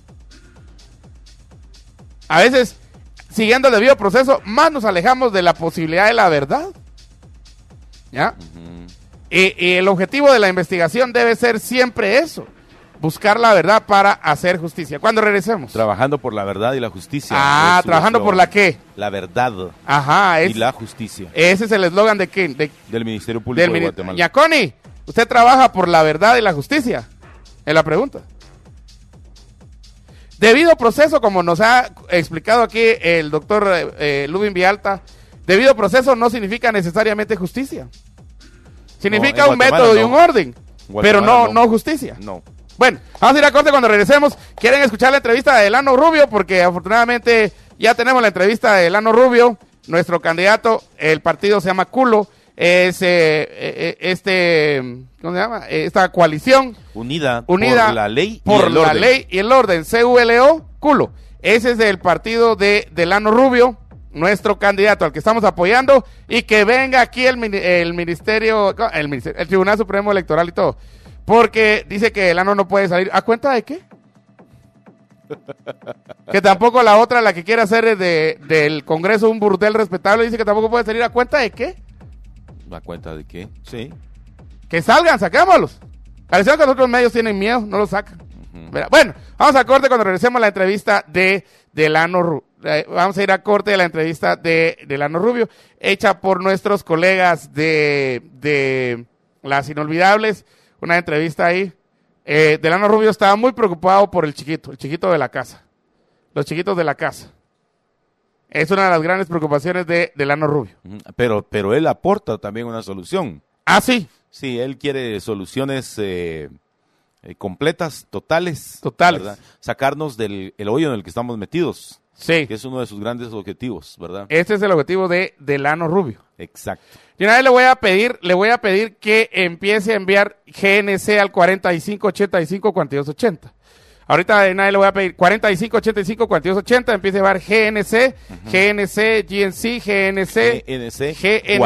A veces, siguiendo el debido proceso, más nos alejamos de la posibilidad de la verdad. ¿Ya? Y el objetivo de la investigación debe ser siempre eso. Buscar la verdad para hacer justicia. ¿Cuándo regresemos? Trabajando por la verdad y la justicia. ¿Trabajando por la qué? La verdad. Y la justicia. Ese es el eslogan de quién? Del Ministerio Público de Guatemala. Yaconi, ¿usted trabaja por la verdad y la justicia? Es la pregunta. Debido proceso, como nos ha explicado aquí el doctor Lubin Vialta, debido proceso no significa necesariamente justicia. Significa un método y un orden, pero no justicia. No. Bueno, vamos a ir a corte. Cuando regresemos. ¿Quieren escuchar la entrevista de Elano Rubio? Porque afortunadamente ya tenemos la entrevista de Elano Rubio, nuestro candidato. El partido se llama Culo. Es ¿cómo se llama? Esta coalición unida por la ley y el orden. CULO, Culo. Ese es el partido de Elano Rubio, nuestro candidato al que estamos apoyando, y que venga aquí el Tribunal Supremo Electoral y todo. Porque dice que Elano no puede salir. ¿A cuenta de qué? Que tampoco la otra, la que quiere hacer del Congreso un burdel respetable, dice que tampoco puede salir. ¿A cuenta de qué? ¿A cuenta de qué? Sí. Que salgan, sacámoslos. Parecemos que los otros medios tienen miedo, no los sacan. Bueno, vamos a corte. Cuando regresemos a la entrevista de Elano Rubio. Vamos a ir a corte de la entrevista de Elano Rubio, hecha por nuestros colegas de Las Inolvidables. Una entrevista ahí. Elano Rubio estaba muy preocupado por el chiquito de la casa. Los chiquitos de la casa. Es una de las grandes preocupaciones de Elano Rubio. Pero él aporta también una solución. Sí. Sí, él quiere soluciones completas, totales. ¿Verdad? Sacarnos del hoyo en el que estamos metidos. Sí. Que es uno de sus grandes objetivos, ¿verdad? Este es el objetivo de Elano Rubio. Exacto. Y una vez le voy a pedir que empiece a enviar GNC al 4585-4280. Ahorita nadie le voy a pedir 4585-4280, empiece a llevar GNC, GNC, GNC, GNC,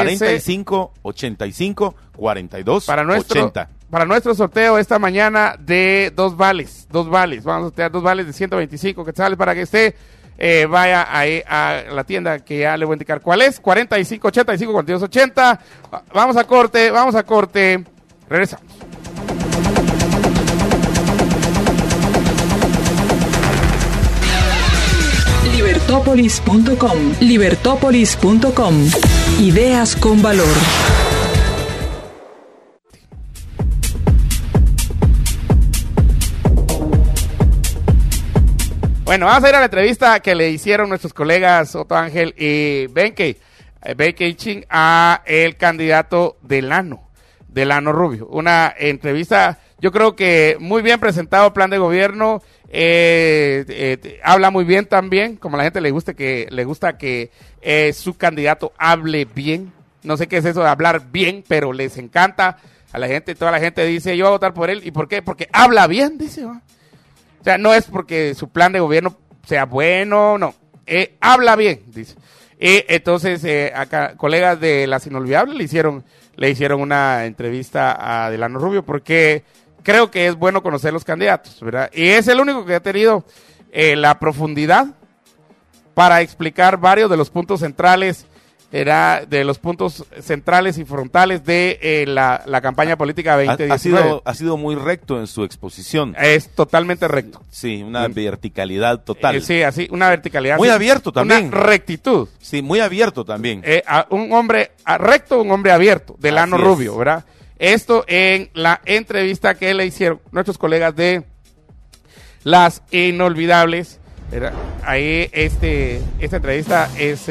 4585-4280. Para nuestro sorteo esta mañana de dos vales. Vamos a sortear 2 vales de 125 quetzales para que usted vaya ahí a la tienda que ya le voy a indicar cuál es. 4585-4280. Vamos a corte. Regresamos. Libertópolis.com. Ideas con valor. Bueno, vamos a ir a la entrevista que le hicieron nuestros colegas Otto Ángel y Benkei Ching a el candidato de Elano. Delano Rubio. Una entrevista, yo creo que muy bien presentado, plan de gobierno, habla muy bien también, como a la gente le gusta que su candidato hable bien. No sé qué es eso de hablar bien, pero les encanta a la gente, toda la gente dice, yo voy a votar por él. ¿Y por qué? Porque habla bien, dice. ¿Va? O sea, no es porque su plan de gobierno sea bueno, no. Habla bien, dice. Entonces, acá, colegas de Las Inolvidables le hicieron una entrevista a Delano Rubio, porque creo que es bueno conocer los candidatos, ¿verdad? Y es el único que ha tenido la profundidad para explicar varios de los puntos centrales, y frontales de la campaña política 2019. Ha sido muy recto en su exposición. Es totalmente recto. Sí, una verticalidad total. Sí, así, una verticalidad. Muy abierto también. Una rectitud. Sí, muy abierto también. Un hombre recto, un hombre abierto, Delano Rubio, ¿verdad? Esto en la entrevista que le hicieron nuestros colegas de Las Inolvidables, ¿verdad? Ahí esta entrevista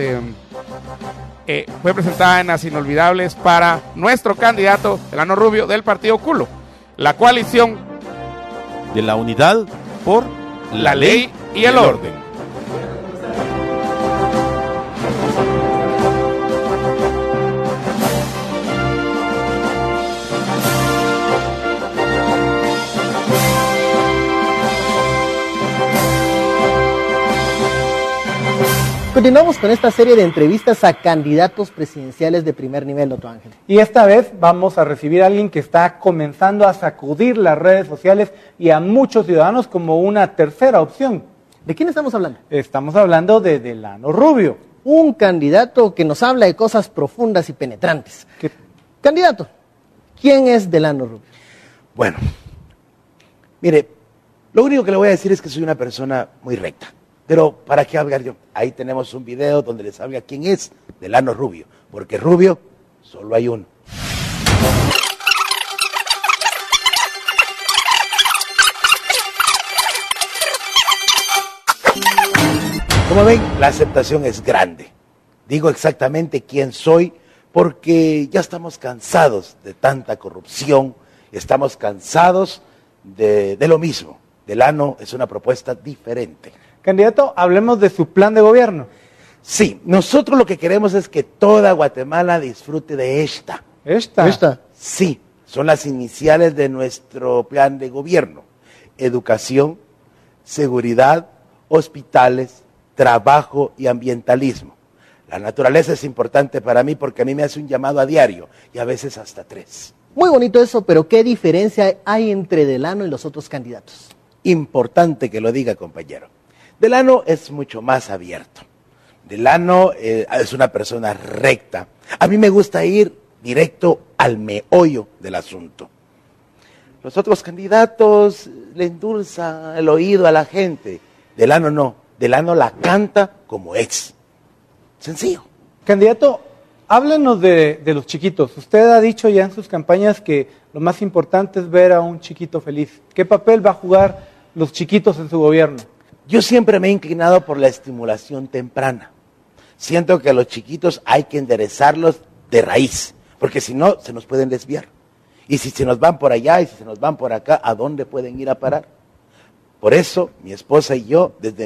fue presentada en Las Inolvidables para nuestro candidato Delano Rubio del partido Culo, la coalición de la unidad por la ley y el orden. Continuamos con esta serie de entrevistas a candidatos presidenciales de primer nivel, doctor Ángel. Y esta vez vamos a recibir a alguien que está comenzando a sacudir las redes sociales y a muchos ciudadanos como una tercera opción. ¿De quién estamos hablando? Estamos hablando de Delano Rubio. Un candidato que nos habla de cosas profundas y penetrantes. ¿Qué? Candidato, ¿quién es Delano Rubio? Bueno, mire, lo único que le voy a decir es que soy una persona muy recta. Pero, ¿para qué hablar yo? Ahí tenemos un video donde les habla quién es Delano Rubio. Porque Rubio solo hay uno. Como ven, la aceptación es grande. Digo exactamente quién soy porque ya estamos cansados de tanta corrupción, estamos cansados de lo mismo. Delano es una propuesta diferente. Candidato, hablemos de su plan de gobierno. Sí, nosotros lo que queremos es que toda Guatemala disfrute de esta. ¿Esta? Sí, son las iniciales de nuestro plan de gobierno. Educación, seguridad, hospitales, trabajo y ambientalismo. La naturaleza es importante para mí porque a mí me hace un llamado a diario y a veces hasta 3. Muy bonito eso, pero ¿qué diferencia hay entre Delano y los otros candidatos? Importante que lo diga, compañero. Delano es mucho más abierto. Delano es una persona recta. A mí me gusta ir directo al meollo del asunto. Los otros candidatos le endulzan el oído a la gente. Delano no. Delano la canta como es. Sencillo. Candidato, háblenos de los chiquitos. Usted ha dicho ya en sus campañas que lo más importante es ver a un chiquito feliz. ¿Qué papel va a jugar los chiquitos en su gobierno? Yo siempre me he inclinado por la estimulación temprana. Siento que a los chiquitos hay que enderezarlos de raíz, porque si no, se nos pueden desviar. Y si se nos van por allá y si se nos van por acá, ¿a dónde pueden ir a parar? Por eso, mi esposa y yo, desde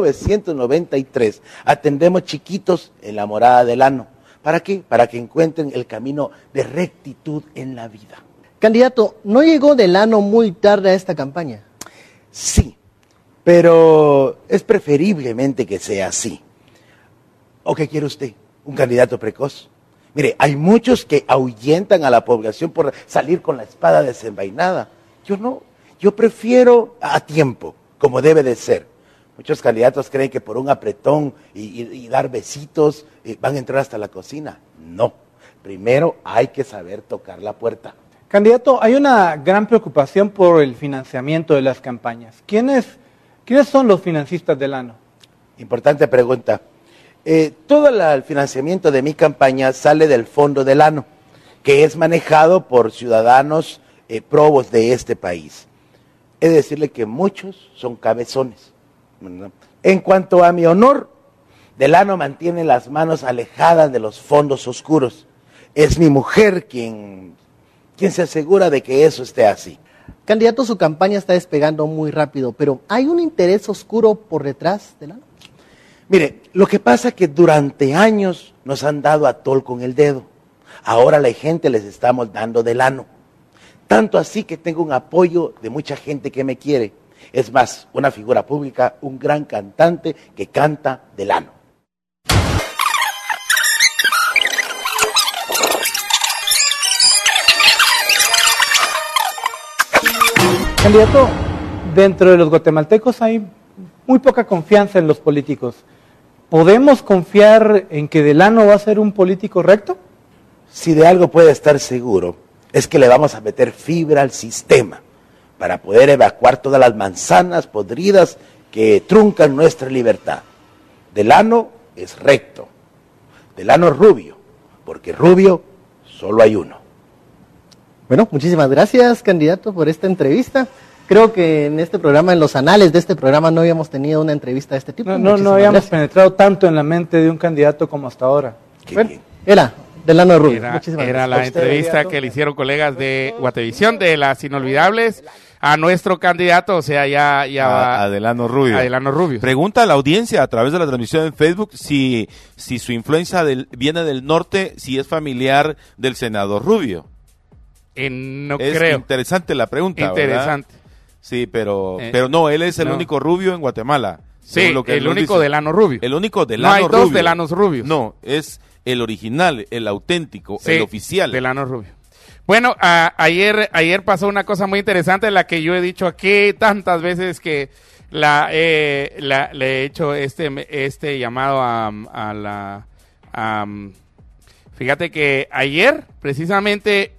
1993, atendemos chiquitos en la morada del Delano. ¿Para qué? Para que encuentren el camino de rectitud en la vida. Candidato, ¿no llegó Delano muy tarde a esta campaña? Sí, pero es preferiblemente que sea así. ¿O qué quiere usted? ¿Un candidato precoz? Mire, hay muchos que ahuyentan a la población por salir con la espada desenvainada. Yo no, yo prefiero a tiempo, como debe de ser. Muchos candidatos creen que por un apretón y dar besitos van a entrar hasta la cocina. No, primero hay que saber tocar la puerta. Candidato, hay una gran preocupación por el financiamiento de las campañas. ¿Quiénes son los financistas del Delano? Importante pregunta. Todo el financiamiento de mi campaña sale del Fondo Delano, que es manejado por ciudadanos probos de este país. He de decirle que muchos son cabezones. En cuanto a mi honor, Delano mantiene las manos alejadas de los fondos oscuros. Es mi mujer quien quien se asegura de que eso esté así. Candidato, su campaña está despegando muy rápido, pero ¿hay un interés oscuro por detrás de la? Mire, lo que pasa es que durante años nos han dado a tol con el dedo. Ahora la gente les estamos dando del ano. Tanto así que tengo un apoyo de mucha gente que me quiere. Es más, una figura pública, un gran cantante que canta del ano. Candidato, dentro de los guatemaltecos hay muy poca confianza en los políticos. ¿Podemos confiar en que Delano va a ser un político recto? Si de algo puede estar seguro, es que le vamos a meter fibra al sistema para poder evacuar todas las manzanas podridas que truncan nuestra libertad. Delano es recto, Delano es rubio, porque rubio solo hay uno. Bueno, muchísimas gracias, candidato, por esta entrevista. Creo que en este programa, en los anales de este programa, no habíamos tenido una entrevista de este tipo. No habíamos penetrado tanto en la mente de un candidato como hasta ahora. Bueno, era Delano Rubio. Era la entrevista que le hicieron colegas de Guatevisión, de las inolvidables, a nuestro candidato, o sea, ya va. A Delano Rubio. A Delano Rubio. Pregunta a la audiencia a través de la transmisión en Facebook si su influencia viene del norte, si es familiar del senador Rubio. No es creo. Interesante la pregunta, interesante. ¿verdad? Sí, pero no, él es el único rubio en Guatemala. Sí, el único Delano Rubio. El único Delano Rubio. No hay dos Delanos Rubios. No, es el original, el auténtico, el oficial. Delano Rubio. Bueno, ayer pasó una cosa muy interesante, la que yo he dicho aquí tantas veces que le he hecho este llamado fíjate que ayer, precisamente,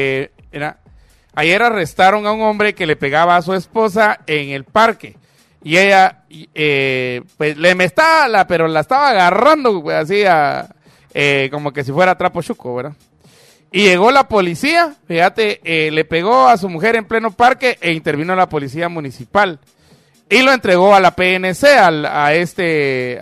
ayer arrestaron a un hombre que le pegaba a su esposa en el parque. Y ella, pues, pero la estaba agarrando, pues, así, como que si fuera trapo chuco, ¿verdad? Y llegó la policía, fíjate, le pegó a su mujer en pleno parque e intervino la policía municipal. Y lo entregó a la PNC, a este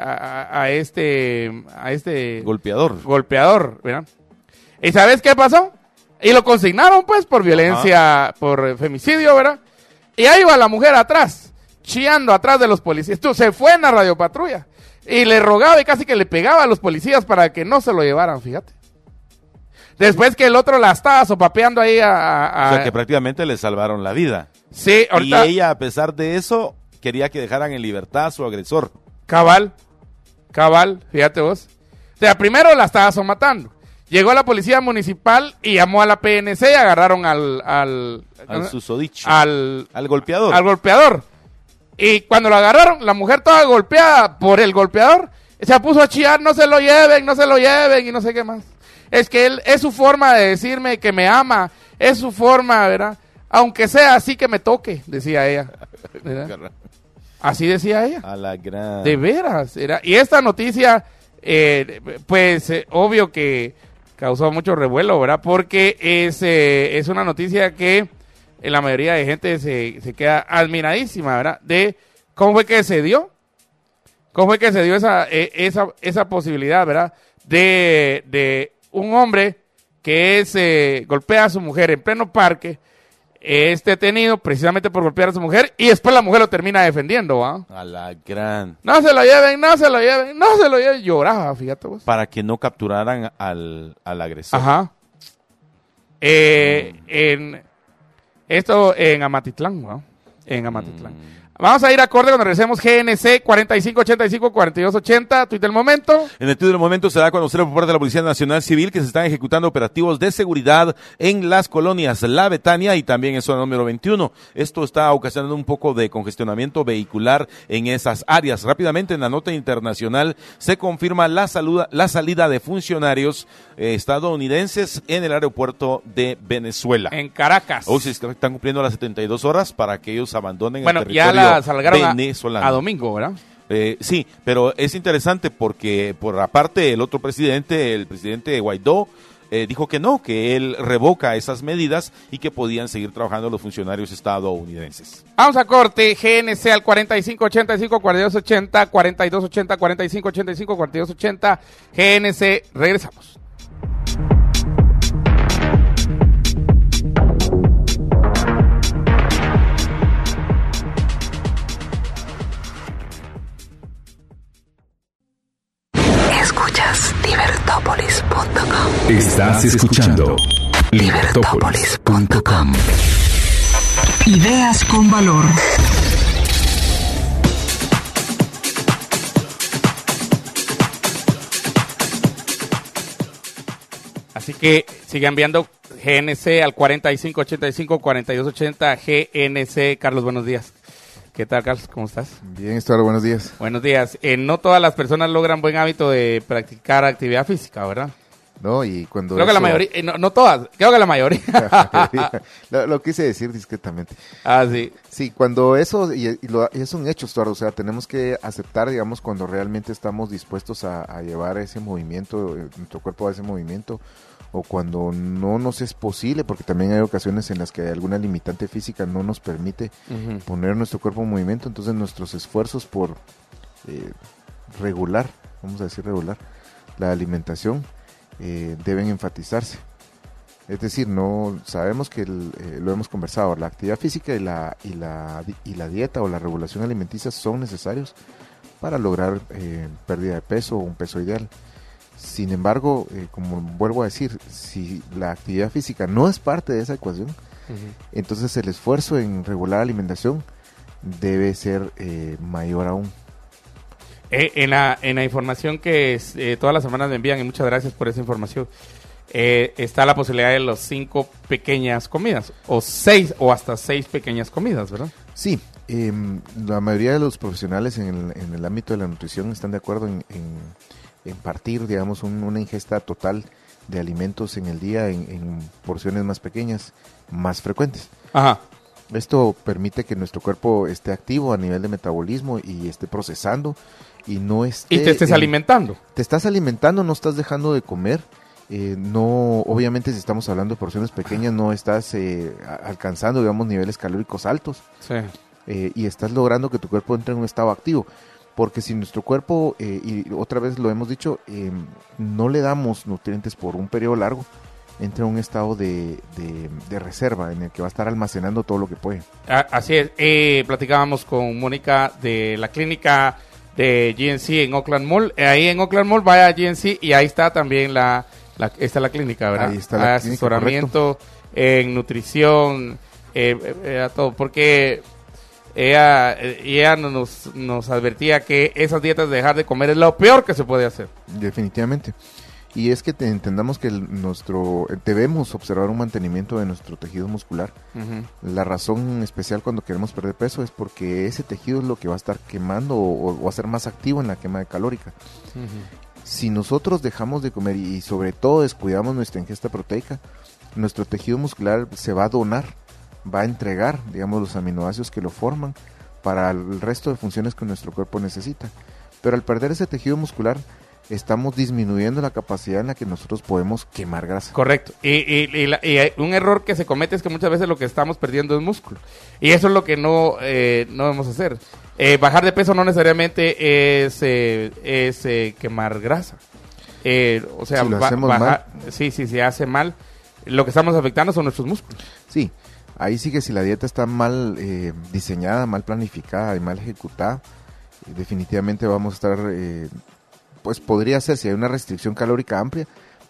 golpeador, ¿verdad? ¿Y sabes qué pasó? Y lo consignaron, pues, por violencia, por femicidio, ¿verdad? Y ahí iba la mujer atrás, chillando atrás de los policías. Se fue en la radiopatrulla y le rogaba y casi que le pegaba a los policías para que no se lo llevaran, fíjate. Después que el otro la estaba sopapeando ahí O sea, que prácticamente le salvaron la vida. Sí, ahorita. Y ella, a pesar de eso, quería que dejaran en libertad a su agresor. Cabal, fíjate vos. O sea, primero la estaba somatando. Llegó la policía municipal y llamó a la PNC y agarraron al susodicho. Al golpeador. Al golpeador. Y cuando lo agarraron, la mujer toda golpeada por el golpeador, se puso a chillar, no se lo lleven, y no sé qué más. Es que él, es su forma de decirme que me ama, es su forma, ¿verdad? Aunque sea así que me toque, decía ella. ¿Verdad? Así decía ella. A la gran... De veras. Y esta noticia, obvio que causó mucho revuelo, ¿verdad? Porque es una noticia que la mayoría de gente se queda admiradísima, ¿verdad? De cómo fue que se dio. Cómo fue que se dio esa posibilidad, ¿verdad? De un hombre que golpea a su mujer en pleno parque, es detenido precisamente por golpear a su mujer y después la mujer lo termina defendiendo, ¿va? A la gran... No se lo lleven, lloraba, fíjate vos. Para que no capturaran al agresor. Ajá. Esto en Amatitlán, ¿va? En Amatitlán. Vamos a ir acorde cuando regresemos. GNC 4585-4280, tuit del momento. En el tuit del momento se da a conocer por parte de la Policía Nacional Civil que se están ejecutando operativos de seguridad en las colonias La Betania y también en zona número 21. Esto está ocasionando un poco de congestionamiento vehicular en esas áreas. Rápidamente, en la nota internacional se confirma la salida de funcionarios estadounidenses en el aeropuerto de Venezuela. En Caracas. Hoy se están cumpliendo las 72 horas para que ellos abandonen el territorio salgaron venezolano. A domingo, ¿verdad? Sí, pero es interesante porque por aparte el otro presidente, el presidente Guaidó, dijo que no, que él revoca esas medidas y que podían seguir trabajando los funcionarios estadounidenses. Vamos a corte, GNC al 4585-4280, 4280, 4585, 4280, GNC, regresamos. Estás escuchando Libertópolis.com. Ideas con valor. Así que sigue enviando GNC al 4585-4280 GNC. Carlos, buenos días. ¿Qué tal, Carlos? ¿Cómo estás? Bien, Estuardo, buenos días. Buenos días. No todas las personas logran buen hábito de practicar actividad física, ¿verdad? No, y cuando creo que la mayoría, no todas, creo que la mayoría. lo quise decir discretamente. Ah, sí. Sí, cuando eso, y es un hecho, Estuardo, o sea, tenemos que aceptar, digamos, cuando realmente estamos dispuestos a llevar ese movimiento, nuestro cuerpo a ese movimiento, o cuando no nos es posible, porque también hay ocasiones en las que alguna limitante física no nos permite poner nuestro cuerpo en movimiento, entonces nuestros esfuerzos por regular, vamos a decir regular, la alimentación, deben enfatizarse. Es decir, no sabemos que lo hemos conversado, la actividad física y la dieta o la regulación alimenticia son necesarios para lograr pérdida de peso o un peso ideal. Sin embargo, como vuelvo a decir, si la actividad física no es parte de esa ecuación, entonces el esfuerzo en regular alimentación debe ser mayor aún. En la información que todas las semanas me envían, y muchas gracias por esa información, está la posibilidad de las 5 pequeñas comidas, o 6 o hasta 6 pequeñas comidas, ¿verdad? Sí, la mayoría de los profesionales en el ámbito de la nutrición están de acuerdo en partir, digamos, una ingesta total de alimentos en el día en porciones más pequeñas, más frecuentes. Ajá. Esto permite que nuestro cuerpo esté activo a nivel de metabolismo y esté procesando y no esté... Y te estés alimentando. Te estás alimentando, no estás dejando de comer. No, obviamente si estamos hablando de porciones pequeñas, no estás alcanzando, digamos, niveles calóricos altos. Sí. Y estás logrando que tu cuerpo entre en un estado activo. Porque si nuestro cuerpo, y otra vez lo hemos dicho, no le damos nutrientes por un periodo largo, entra en un estado de reserva en el que va a estar almacenando todo lo que puede. Así es. Platicábamos con Mónica de la clínica de GNC en Oakland Mall. Ahí en Oakland Mall vaya a GNC y ahí está también está la clínica, ¿verdad? Ahí está la clínica, asesoramiento en nutrición, todo, porque ella nos advertía que esas dietas de dejar de comer es lo peor que se puede hacer. Definitivamente. Y es que entendamos que debemos observar un mantenimiento de nuestro tejido muscular. La razón especial cuando queremos perder peso es porque ese tejido es lo que va a estar quemando o va a ser más activo en la quema calórica. Si nosotros dejamos de comer y sobre todo descuidamos nuestra ingesta proteica, nuestro tejido muscular se va a donar, va a entregar, digamos, los aminoácidos que lo forman para el resto de funciones que nuestro cuerpo necesita. Pero al perder ese tejido muscular, estamos disminuyendo la capacidad en la que nosotros podemos quemar grasa. Correcto. Y un error que se comete es que muchas veces lo que estamos perdiendo es músculo. Y eso es lo que no debemos hacer. Bajar de peso no necesariamente es quemar grasa. O sea, si lo hacemos mal. Sí, se hace mal. Lo que estamos afectando son nuestros músculos. Sí. Ahí sí que si la dieta está mal diseñada, mal planificada y mal ejecutada, definitivamente vamos a estar, pues podría ser, si hay una restricción calórica amplia,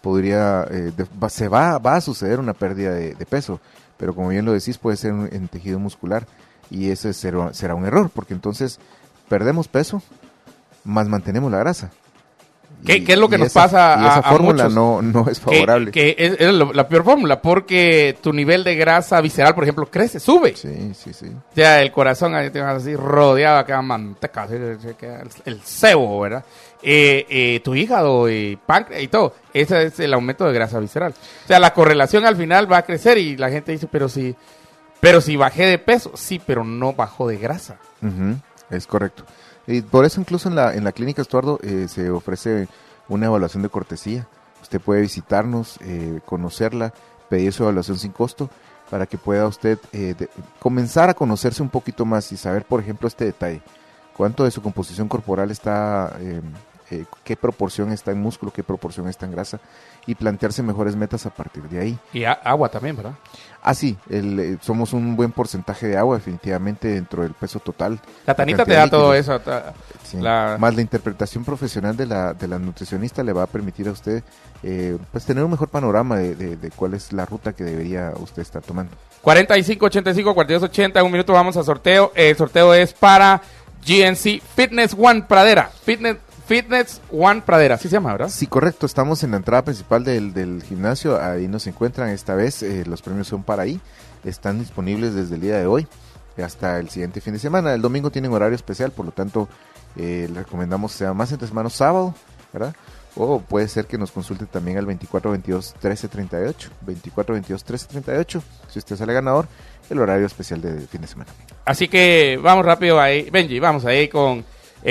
va a suceder una pérdida de peso, pero como bien lo decís, puede ser en tejido muscular y ese será un error, porque entonces perdemos peso, más mantenemos la grasa. ¿Qué es lo que nos pasa y esa fórmula muchos? No es favorable. Que es la peor fórmula, porque tu nivel de grasa visceral, por ejemplo, sube. Sí. O sea, el corazón así rodeado acá manteca, el sebo, ¿verdad? Tu hígado y páncreas y todo. Ese es el aumento de grasa visceral. O sea, la correlación al final va a crecer y la gente dice, pero si bajé de peso, sí, pero no bajó de grasa. Es correcto. Y por eso incluso en la clínica Estuardo se ofrece una evaluación de cortesía. Usted puede visitarnos, conocerla, pedir su evaluación sin costo para que pueda usted comenzar a conocerse un poquito más y saber, por ejemplo, este detalle. ¿Cuánto de su composición corporal está qué proporción está en músculo, qué proporción está en grasa, y plantearse mejores metas a partir de ahí. Y agua también, ¿verdad? Ah, sí, somos un buen porcentaje de agua definitivamente dentro del peso total. La tanita te da todo eso. Sí. Más la interpretación profesional de la nutricionista le va a permitir a usted pues tener un mejor panorama de cuál es la ruta que debería usted estar tomando. 4585-4280, un minuto, vamos a sorteo. El sorteo es para GNC Fitness One Pradera. Fitness One Pradera, ¿sí se llama, verdad? Sí, correcto, estamos en la entrada principal del gimnasio, ahí nos encuentran esta vez, los premios son para ahí, están disponibles desde el día de hoy hasta el siguiente fin de semana. El domingo tienen horario especial, por lo tanto le recomendamos que sea más entre semanas sábado, ¿verdad? O puede ser que nos consulte también al 2422-1338, 2422-1338, si usted sale ganador, el horario especial de fin de semana. Así que vamos rápido ahí, Benji, vamos ahí con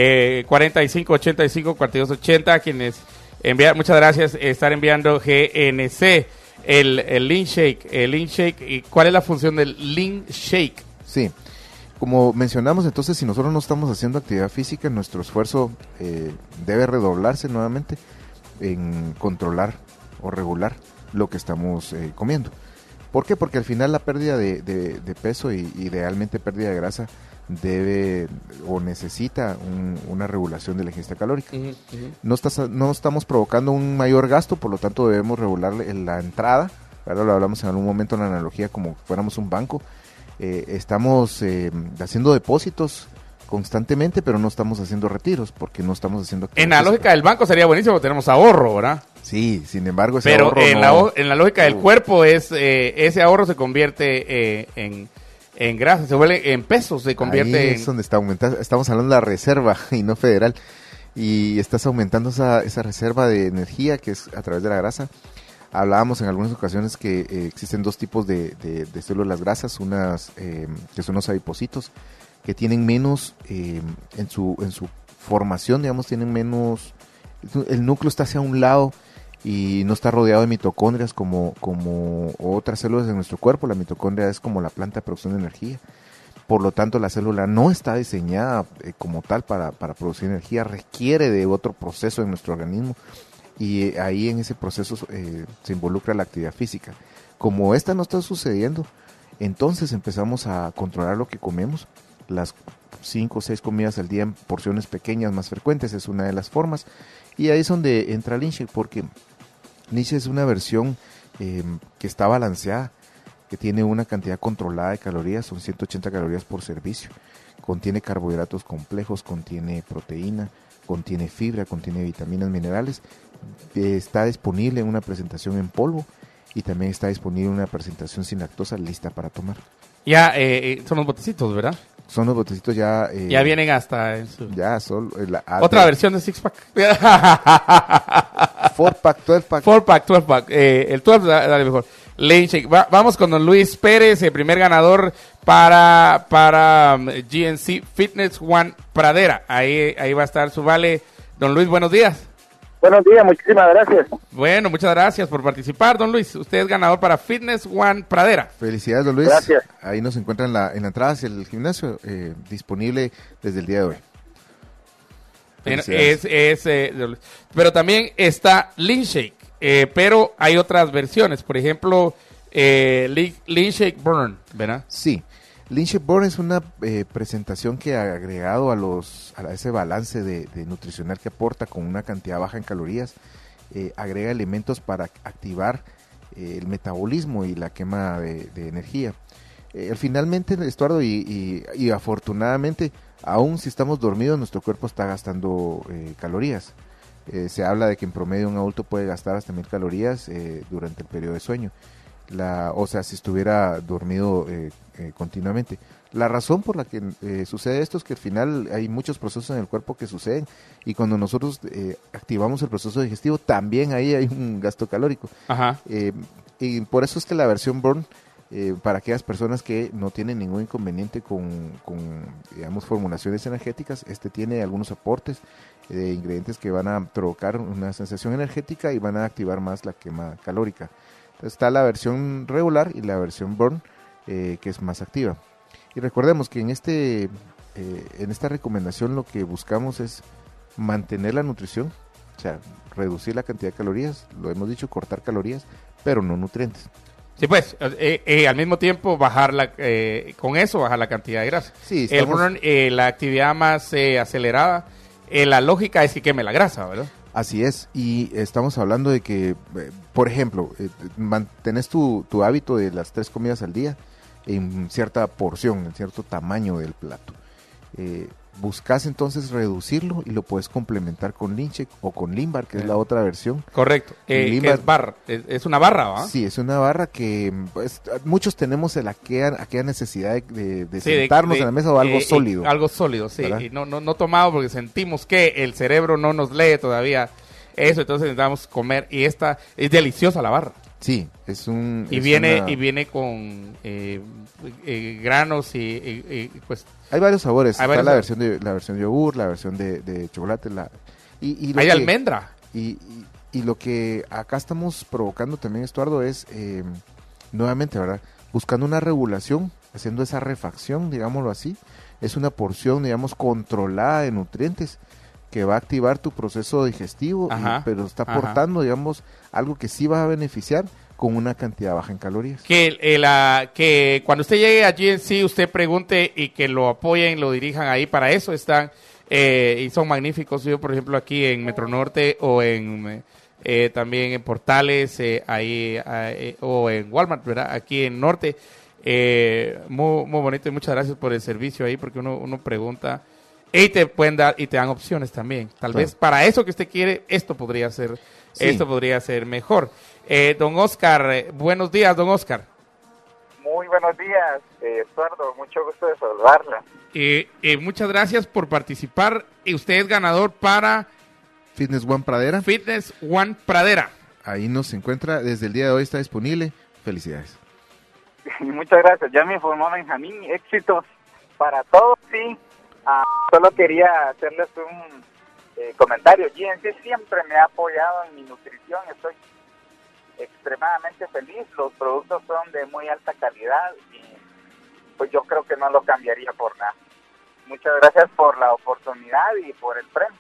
4585-4280, quienes envían, muchas gracias, estar enviando GNC, el Lean Shake, ¿y cuál es la función del Lean Shake? Sí, como mencionamos, entonces, si nosotros no estamos haciendo actividad física, nuestro esfuerzo debe redoblarse nuevamente en controlar o regular lo que estamos comiendo. ¿Por qué? Porque al final la pérdida de peso y idealmente pérdida de grasa debe o necesita una regulación de la ingesta calórica. No estamos provocando un mayor gasto, por lo tanto debemos regular la entrada. Ahora lo hablamos en algún momento en la analogía como fuéramos un banco. Estamos haciendo depósitos constantemente, pero no estamos haciendo retiros porque no estamos haciendo... En la lógica del banco sería buenísimo, tenemos ahorro, ¿verdad? Sí, sin embargo ese pero ahorro en la lógica del cuerpo ese ahorro se convierte en grasa, se vuelve en pesos, se convierte ahí es donde está aumentando. Estamos hablando de la reserva y no federal, y estás aumentando esa reserva de energía que es a través de la grasa. Hablábamos en algunas ocasiones que existen dos tipos de células grasas, unas que son los adipocitos, que tienen menos en su formación, digamos, tienen menos, el núcleo está hacia un lado y no está rodeado de mitocondrias como otras células de nuestro cuerpo. La mitocondria es como la planta de producción de energía. Por lo tanto, la célula no está diseñada como tal para producir energía, requiere de otro proceso en nuestro organismo, y ahí en ese proceso se involucra la actividad física. Como esta no está sucediendo, entonces empezamos a controlar lo que comemos. Las 5 o 6 comidas al día en porciones pequeñas más frecuentes es una de las formas, y ahí es donde entra Lean Shake, porque Lean Shake es una versión que está balanceada, que tiene una cantidad controlada de calorías, son 180 calorías por servicio, contiene carbohidratos complejos, contiene proteína, contiene fibra, contiene vitaminas, minerales, está disponible en una presentación en polvo y también está disponible en una presentación sin lactosa lista para tomar. Ya son los botecitos, ¿verdad? Son los botecitos ya... ya vienen hasta en su... Ya, solo... Otra versión de Six Pack. 4-pack, 12-pack. 4-pack, 12-pack. El 12 dale mejor. Lean Shake. Vamos con don Luis Pérez, el primer ganador para GNC Fitness One Pradera. Ahí va a estar su vale. Don Luis, buenos días. Buenos días, muchísimas gracias. Bueno, muchas gracias por participar, don Luis. Usted es ganador para Fitness One Pradera. Felicidades, don Luis. Gracias. Ahí nos encuentran en la entrada hacia el gimnasio, disponible desde el día de hoy. Pero también está Lean Shake, pero hay otras versiones. Por ejemplo, Lean Shake Burn, ¿verdad? Sí. Lean Shake Burn es una presentación que ha agregado a ese balance de nutricional que aporta con una cantidad baja en calorías, agrega elementos para activar el metabolismo y la quema de energía. Finalmente, Estuardo, y afortunadamente, aún si estamos dormidos, nuestro cuerpo está gastando calorías. Se habla de que en promedio un adulto puede gastar hasta 1000 calorías durante el periodo de sueño. O sea, si estuviera dormido continuamente. La razón por la que sucede esto es que al final hay muchos procesos en el cuerpo que suceden, y cuando nosotros activamos el proceso digestivo también ahí hay un gasto calórico. Ajá. Y por eso es que la versión Burn, para aquellas personas que no tienen ningún inconveniente con digamos, formulaciones energéticas, tiene algunos aportes de ingredientes que van a provocar una sensación energética y van a activar más la quema calórica. Está la versión regular y la versión Burn, que es más activa. Y recordemos que en esta recomendación lo que buscamos es mantener la nutrición, o sea, reducir la cantidad de calorías, lo hemos dicho, cortar calorías, pero no nutrientes. Sí, pues, al mismo tiempo bajar con eso bajar la cantidad de grasa. Sí, estamos... la actividad más acelerada, la lógica es que queme la grasa, ¿verdad? Así es, y estamos hablando de que, por ejemplo, mantenés tu hábito de las 3 comidas al día en cierta porción, en cierto tamaño del plato. Buscas entonces reducirlo y lo puedes complementar con Lean o con Lean Bar, que es la otra versión. Correcto, que es barra, es una barra, ¿va? Sí, es una barra que pues, muchos tenemos aquella necesidad de sentarnos en la mesa o algo sólido. Algo sólido, sí, y no tomado porque sentimos que el cerebro no nos lee todavía eso, entonces necesitamos comer, y esta es deliciosa la barra. Sí, es un... Y viene con granos y pues... Hay varios sabores. Está la versión de yogur, la versión de chocolate, hay almendra. Y lo que acá estamos provocando también, Estuardo, es nuevamente, ¿verdad? Buscando una regulación, haciendo esa refacción, digámoslo así. Es una porción, digamos, controlada de nutrientes que va a activar tu proceso digestivo, pero está aportando, digamos, algo que sí va a beneficiar con una cantidad baja en calorías. Que cuando usted llegue a GNC, usted pregunte y que lo apoyen, lo dirijan ahí, para eso están, y son magníficos. Yo, por ejemplo, aquí en Metro Norte o también en Portales, o en Walmart, ¿verdad? Aquí en Norte, muy bonito, y muchas gracias por el servicio ahí, porque uno pregunta y te pueden dar y te dan opciones también. Tal vez para eso que usted quiere, esto podría ser mejor. Don Oscar, buenos días, don Oscar. Muy buenos días, Estuardo, mucho gusto de saludarla. Muchas gracias por participar. Y usted es ganador para Fitness One Pradera. Fitness One Pradera. Ahí nos encuentra, desde el día de hoy está disponible. Felicidades. Muchas gracias, ya me informó Benjamín, éxitos para todos, sí. Solo quería hacerles un comentario. GNC siempre me ha apoyado en mi nutrición, estoy extremadamente feliz, los productos son de muy alta calidad y pues yo creo que no lo cambiaría por nada. Muchas gracias por la oportunidad y por el premio.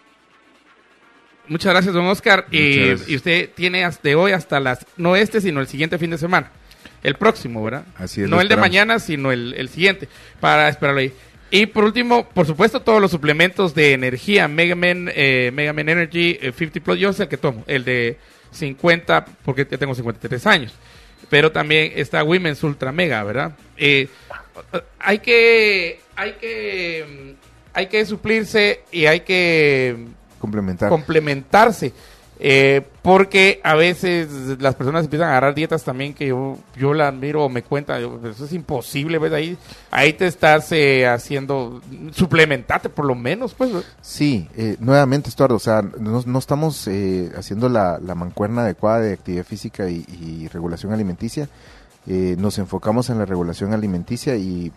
Muchas gracias, don Oscar. Y usted tiene de hoy hasta no sino el siguiente fin de semana, el próximo, ¿verdad? Así es. No el de mañana, sino el siguiente, para esperarlo ahí. Y por último, por supuesto, todos los suplementos de energía, Mega Man Energy 50 Plus, yo es el que tomo, el de 50, porque ya tengo 53 años. Pero también está Women's Ultra Mega, ¿verdad? Hay que suplirse y hay que complementarse. Porque a veces las personas empiezan a agarrar dietas también que yo la miro o me cuentan, eso es imposible, ¿ves? Ahí te estás haciendo, suplementate por lo menos, pues. Sí, nuevamente, Estuardo, o sea, no estamos haciendo la mancuerna adecuada de actividad física y regulación alimenticia. Nos enfocamos en la regulación alimenticia y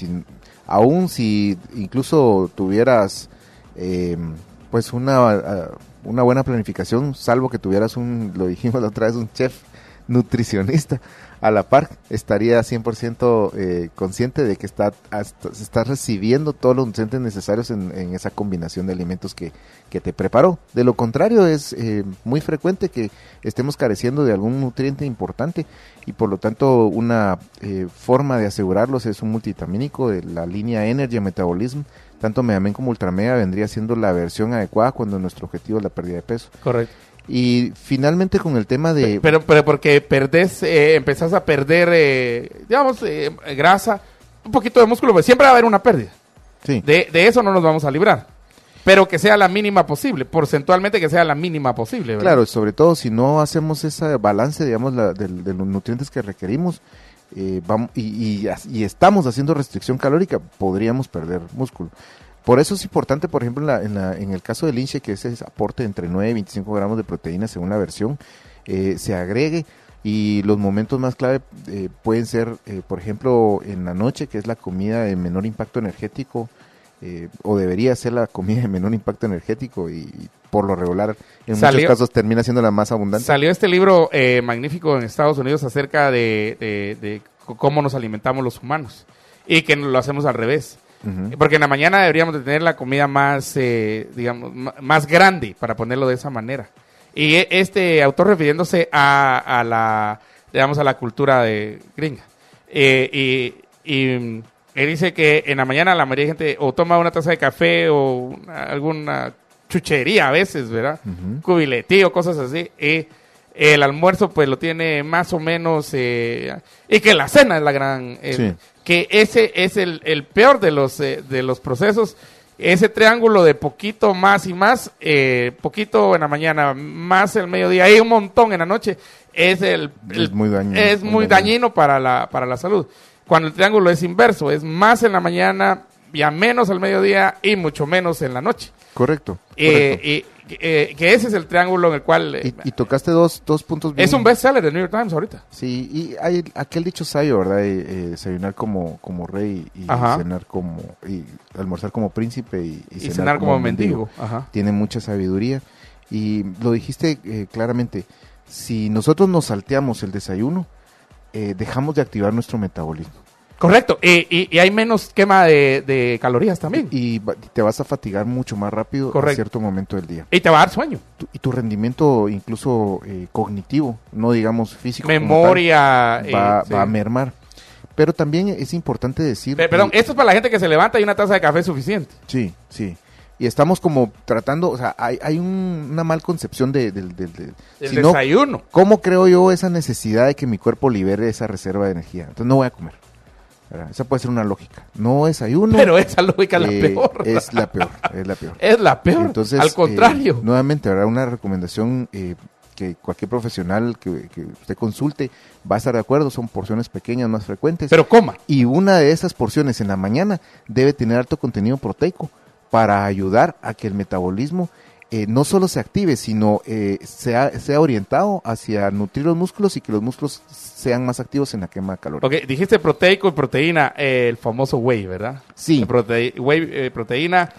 aún si incluso tuvieras pues una buena planificación, salvo que tuvieras lo dijimos la otra vez, un chef nutricionista a la par, estaría 100% consciente de que está recibiendo todos los nutrientes necesarios en esa combinación de alimentos que te preparó. De lo contrario, es muy frecuente que estemos careciendo de algún nutriente importante y por lo tanto una forma de asegurarlos es un multivitamínico de la línea Energy Metabolism. Tanto Megamen como Ultramega vendría siendo la versión adecuada cuando nuestro objetivo es la pérdida de peso. Correcto. Y finalmente con el tema de... Pero porque empezás a perder, grasa, un poquito de músculo, pues siempre va a haber una pérdida. Sí. De eso no nos vamos a librar. Pero que sea la mínima posible, porcentualmente que sea la mínima posible, ¿verdad? Claro, sobre todo si no hacemos ese balance, digamos, de los nutrientes que requerimos, y estamos haciendo restricción calórica, podríamos perder músculo. Por eso es importante, por ejemplo, en el caso del Lean, que ese aporte entre 9 y 25 gramos de proteína según la versión, se agregue, y los momentos más clave pueden ser, por ejemplo, en la noche, que es la comida de menor impacto energético, o debería ser la comida de menor impacto energético, y por lo regular en muchos casos termina siendo la más abundante. Salió este libro magnífico en Estados Unidos acerca de cómo nos alimentamos los humanos y que lo hacemos al revés. Porque en la mañana deberíamos de tener la comida más, digamos, más grande, para ponerlo de esa manera. Y este autor refiriéndose a la, digamos, a la cultura de gringa. Y él dice que en la mañana la mayoría de gente o toma una taza de café o alguna chuchería a veces, ¿verdad? Cubiletí o cosas así. El almuerzo pues lo tiene más o menos, y que la cena es la gran, que ese es el peor de los procesos, ese triángulo de poquito más y más, poquito en la mañana, más el mediodía y un montón en la noche, es muy dañino para la salud. Cuando el triángulo es inverso, es más en la mañana, ya menos al mediodía y mucho menos en la noche. Correcto. Que ese es el triángulo en el cual... y tocaste dos puntos bien... Es un bestseller del New York Times ahorita. Sí, y hay aquel dicho sabio, ¿verdad? Desayunar como rey y cenar y almorzar como príncipe y cenar como mendigo. Tiene mucha sabiduría. Y lo dijiste claramente, si nosotros nos salteamos el desayuno, dejamos de activar nuestro metabolismo. Correcto, y hay menos quema de calorías también. Y te vas a fatigar mucho más rápido a cierto momento del día. Y te va a dar sueño. Y tu rendimiento incluso cognitivo, no digamos físico. Memoria. Va a mermar. Pero también es importante decir... Perdón, esto es para la gente que se levanta y una taza de café es suficiente. Sí. Y estamos como tratando, o sea, hay una mal concepción del desayuno. ¿Cómo creo yo esa necesidad de que mi cuerpo libere esa reserva de energía? Entonces no voy a comer. Esa puede ser una lógica. No desayuno. Pero esa lógica es la peor. Es la peor. Es la peor. Entonces, al contrario. Nuevamente, habrá una recomendación que cualquier profesional que usted consulte va a estar de acuerdo. Son porciones pequeñas, más frecuentes. Pero coma. Y una de esas porciones en la mañana debe tener alto contenido proteico para ayudar a que el metabolismo no solo se active, sino sea orientado hacia nutrir los músculos y que los músculos sean más activos en la quema de calor. Ok, dijiste proteico y proteína, el famoso whey, ¿verdad? Sí. Whey, proteína,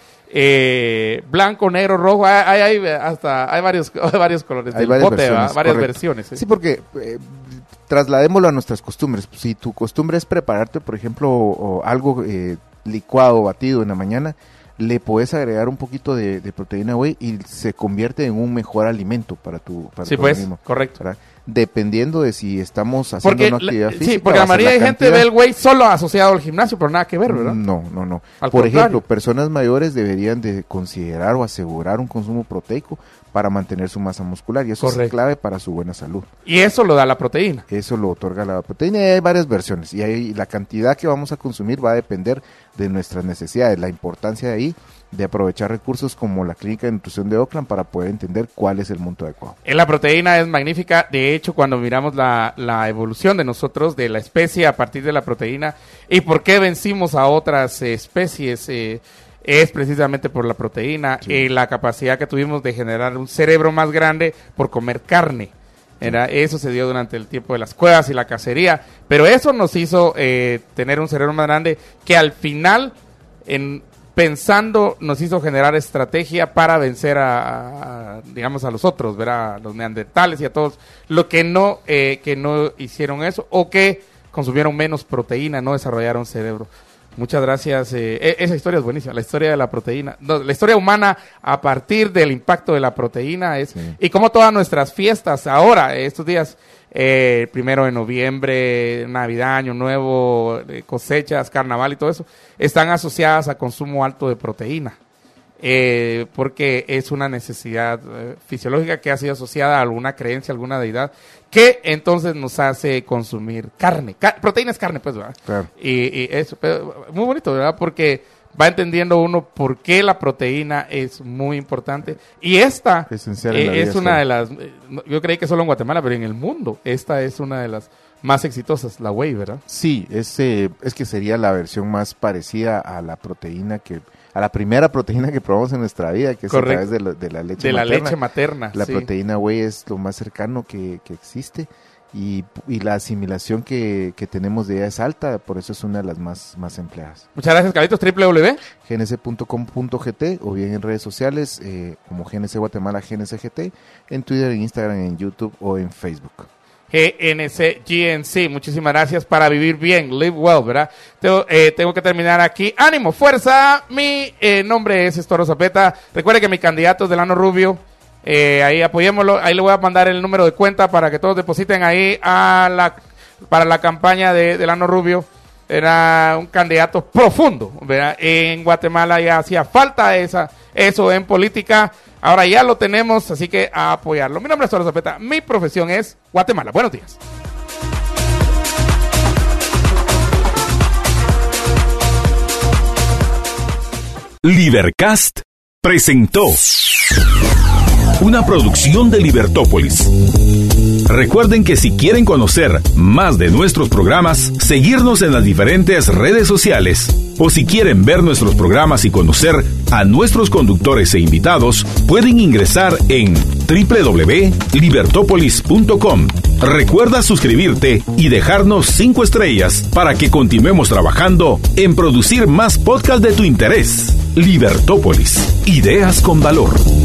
blanco, negro, rojo, hay varios colores. Hay varias versiones. Varias versiones. Sí, porque trasladémoslo a nuestras costumbres. Si tu costumbre es prepararte, por ejemplo, algo licuado, batido en la mañana, le puedes agregar un poquito de proteína whey y se convierte en un mejor alimento para tu organismo. Correcto. ¿Verdad? Dependiendo de si estamos haciendo una actividad física. Sí, porque la mayoría de gente ve el whey solo asociado al gimnasio, pero nada que ver, ¿verdad? No. Por ejemplo, personas mayores deberían de considerar o asegurar un consumo proteico para mantener su masa muscular, y eso es clave para su buena salud. Y eso lo da la proteína. Eso lo otorga la proteína, y hay varias versiones, y la cantidad que vamos a consumir va a depender de nuestras necesidades. La importancia de ahí de aprovechar recursos como la Clínica de Nutrición de Oakland para poder entender cuál es el monto adecuado. La proteína es magnífica. De hecho, cuando miramos la evolución de nosotros, de la especie a partir de la proteína, y por qué vencimos a otras especies, es precisamente por la proteína y la capacidad que tuvimos de generar un cerebro más grande por comer carne. Eso se dio durante el tiempo de las cuevas y la cacería, pero eso nos hizo tener un cerebro más grande que al final, pensando, nos hizo generar estrategia para vencer digamos, a los otros, a los neandertales y a todos los que no hicieron eso o que consumieron menos proteína, no desarrollaron cerebro. Muchas gracias. Esa historia es buenísima, la historia de la proteína. La historia humana a partir del impacto de la proteína es... Sí. Y como todas nuestras fiestas ahora, estos días, 1 de noviembre, Navidad, Año Nuevo, cosechas, Carnaval y todo eso, están asociadas a consumo alto de proteína. Porque es una necesidad fisiológica que ha sido asociada a alguna creencia, alguna deidad, que entonces nos hace consumir carne. Proteína es carne, pues, ¿verdad? Claro. Y eso, pero muy bonito, ¿verdad? Porque va entendiendo uno por qué la proteína es muy importante. Y esta es una de las... Yo creí que solo en Guatemala, pero en el mundo, esta es una de las más exitosas, la whey, ¿verdad? Sí, es que sería la versión más parecida a la proteína a la primera proteína que probamos en nuestra vida, que es a través de la leche materna. La leche materna, La proteína whey es lo más cercano que existe y la asimilación que tenemos de ella es alta, por eso es una de las más empleadas. Muchas gracias, Carlitos. gnc.com.gt o bien en redes sociales como GNC Guatemala, GNCGT, en Twitter, en Instagram, en YouTube o en Facebook. GNC. Muchísimas gracias. Para vivir bien, live well, ¿verdad? Tengo que terminar aquí. ¡Ánimo, fuerza! Mi nombre es Estoro Zapeta. Recuerde que mi candidato es Delano Rubio. Ahí apoyémoslo. Ahí le voy a mandar el número de cuenta para que todos depositen ahí para la campaña de Delano Rubio. Era un candidato profundo, ¿verdad? En Guatemala ya hacía falta eso en política. Ahora ya lo tenemos, así que a apoyarlo. Mi nombre es Estoro Zapeta. Mi profesión es Guatemala. Buenos días. Libercast presentó una producción de Libertópolis. Recuerden que si quieren conocer más de nuestros programas, seguirnos en las diferentes redes sociales, o si quieren ver nuestros programas y conocer a nuestros conductores e invitados, pueden ingresar en www.libertopolis.com. Recuerda suscribirte y dejarnos 5 estrellas para que continuemos trabajando en producir más podcasts de tu interés. Libertópolis, ideas con valor.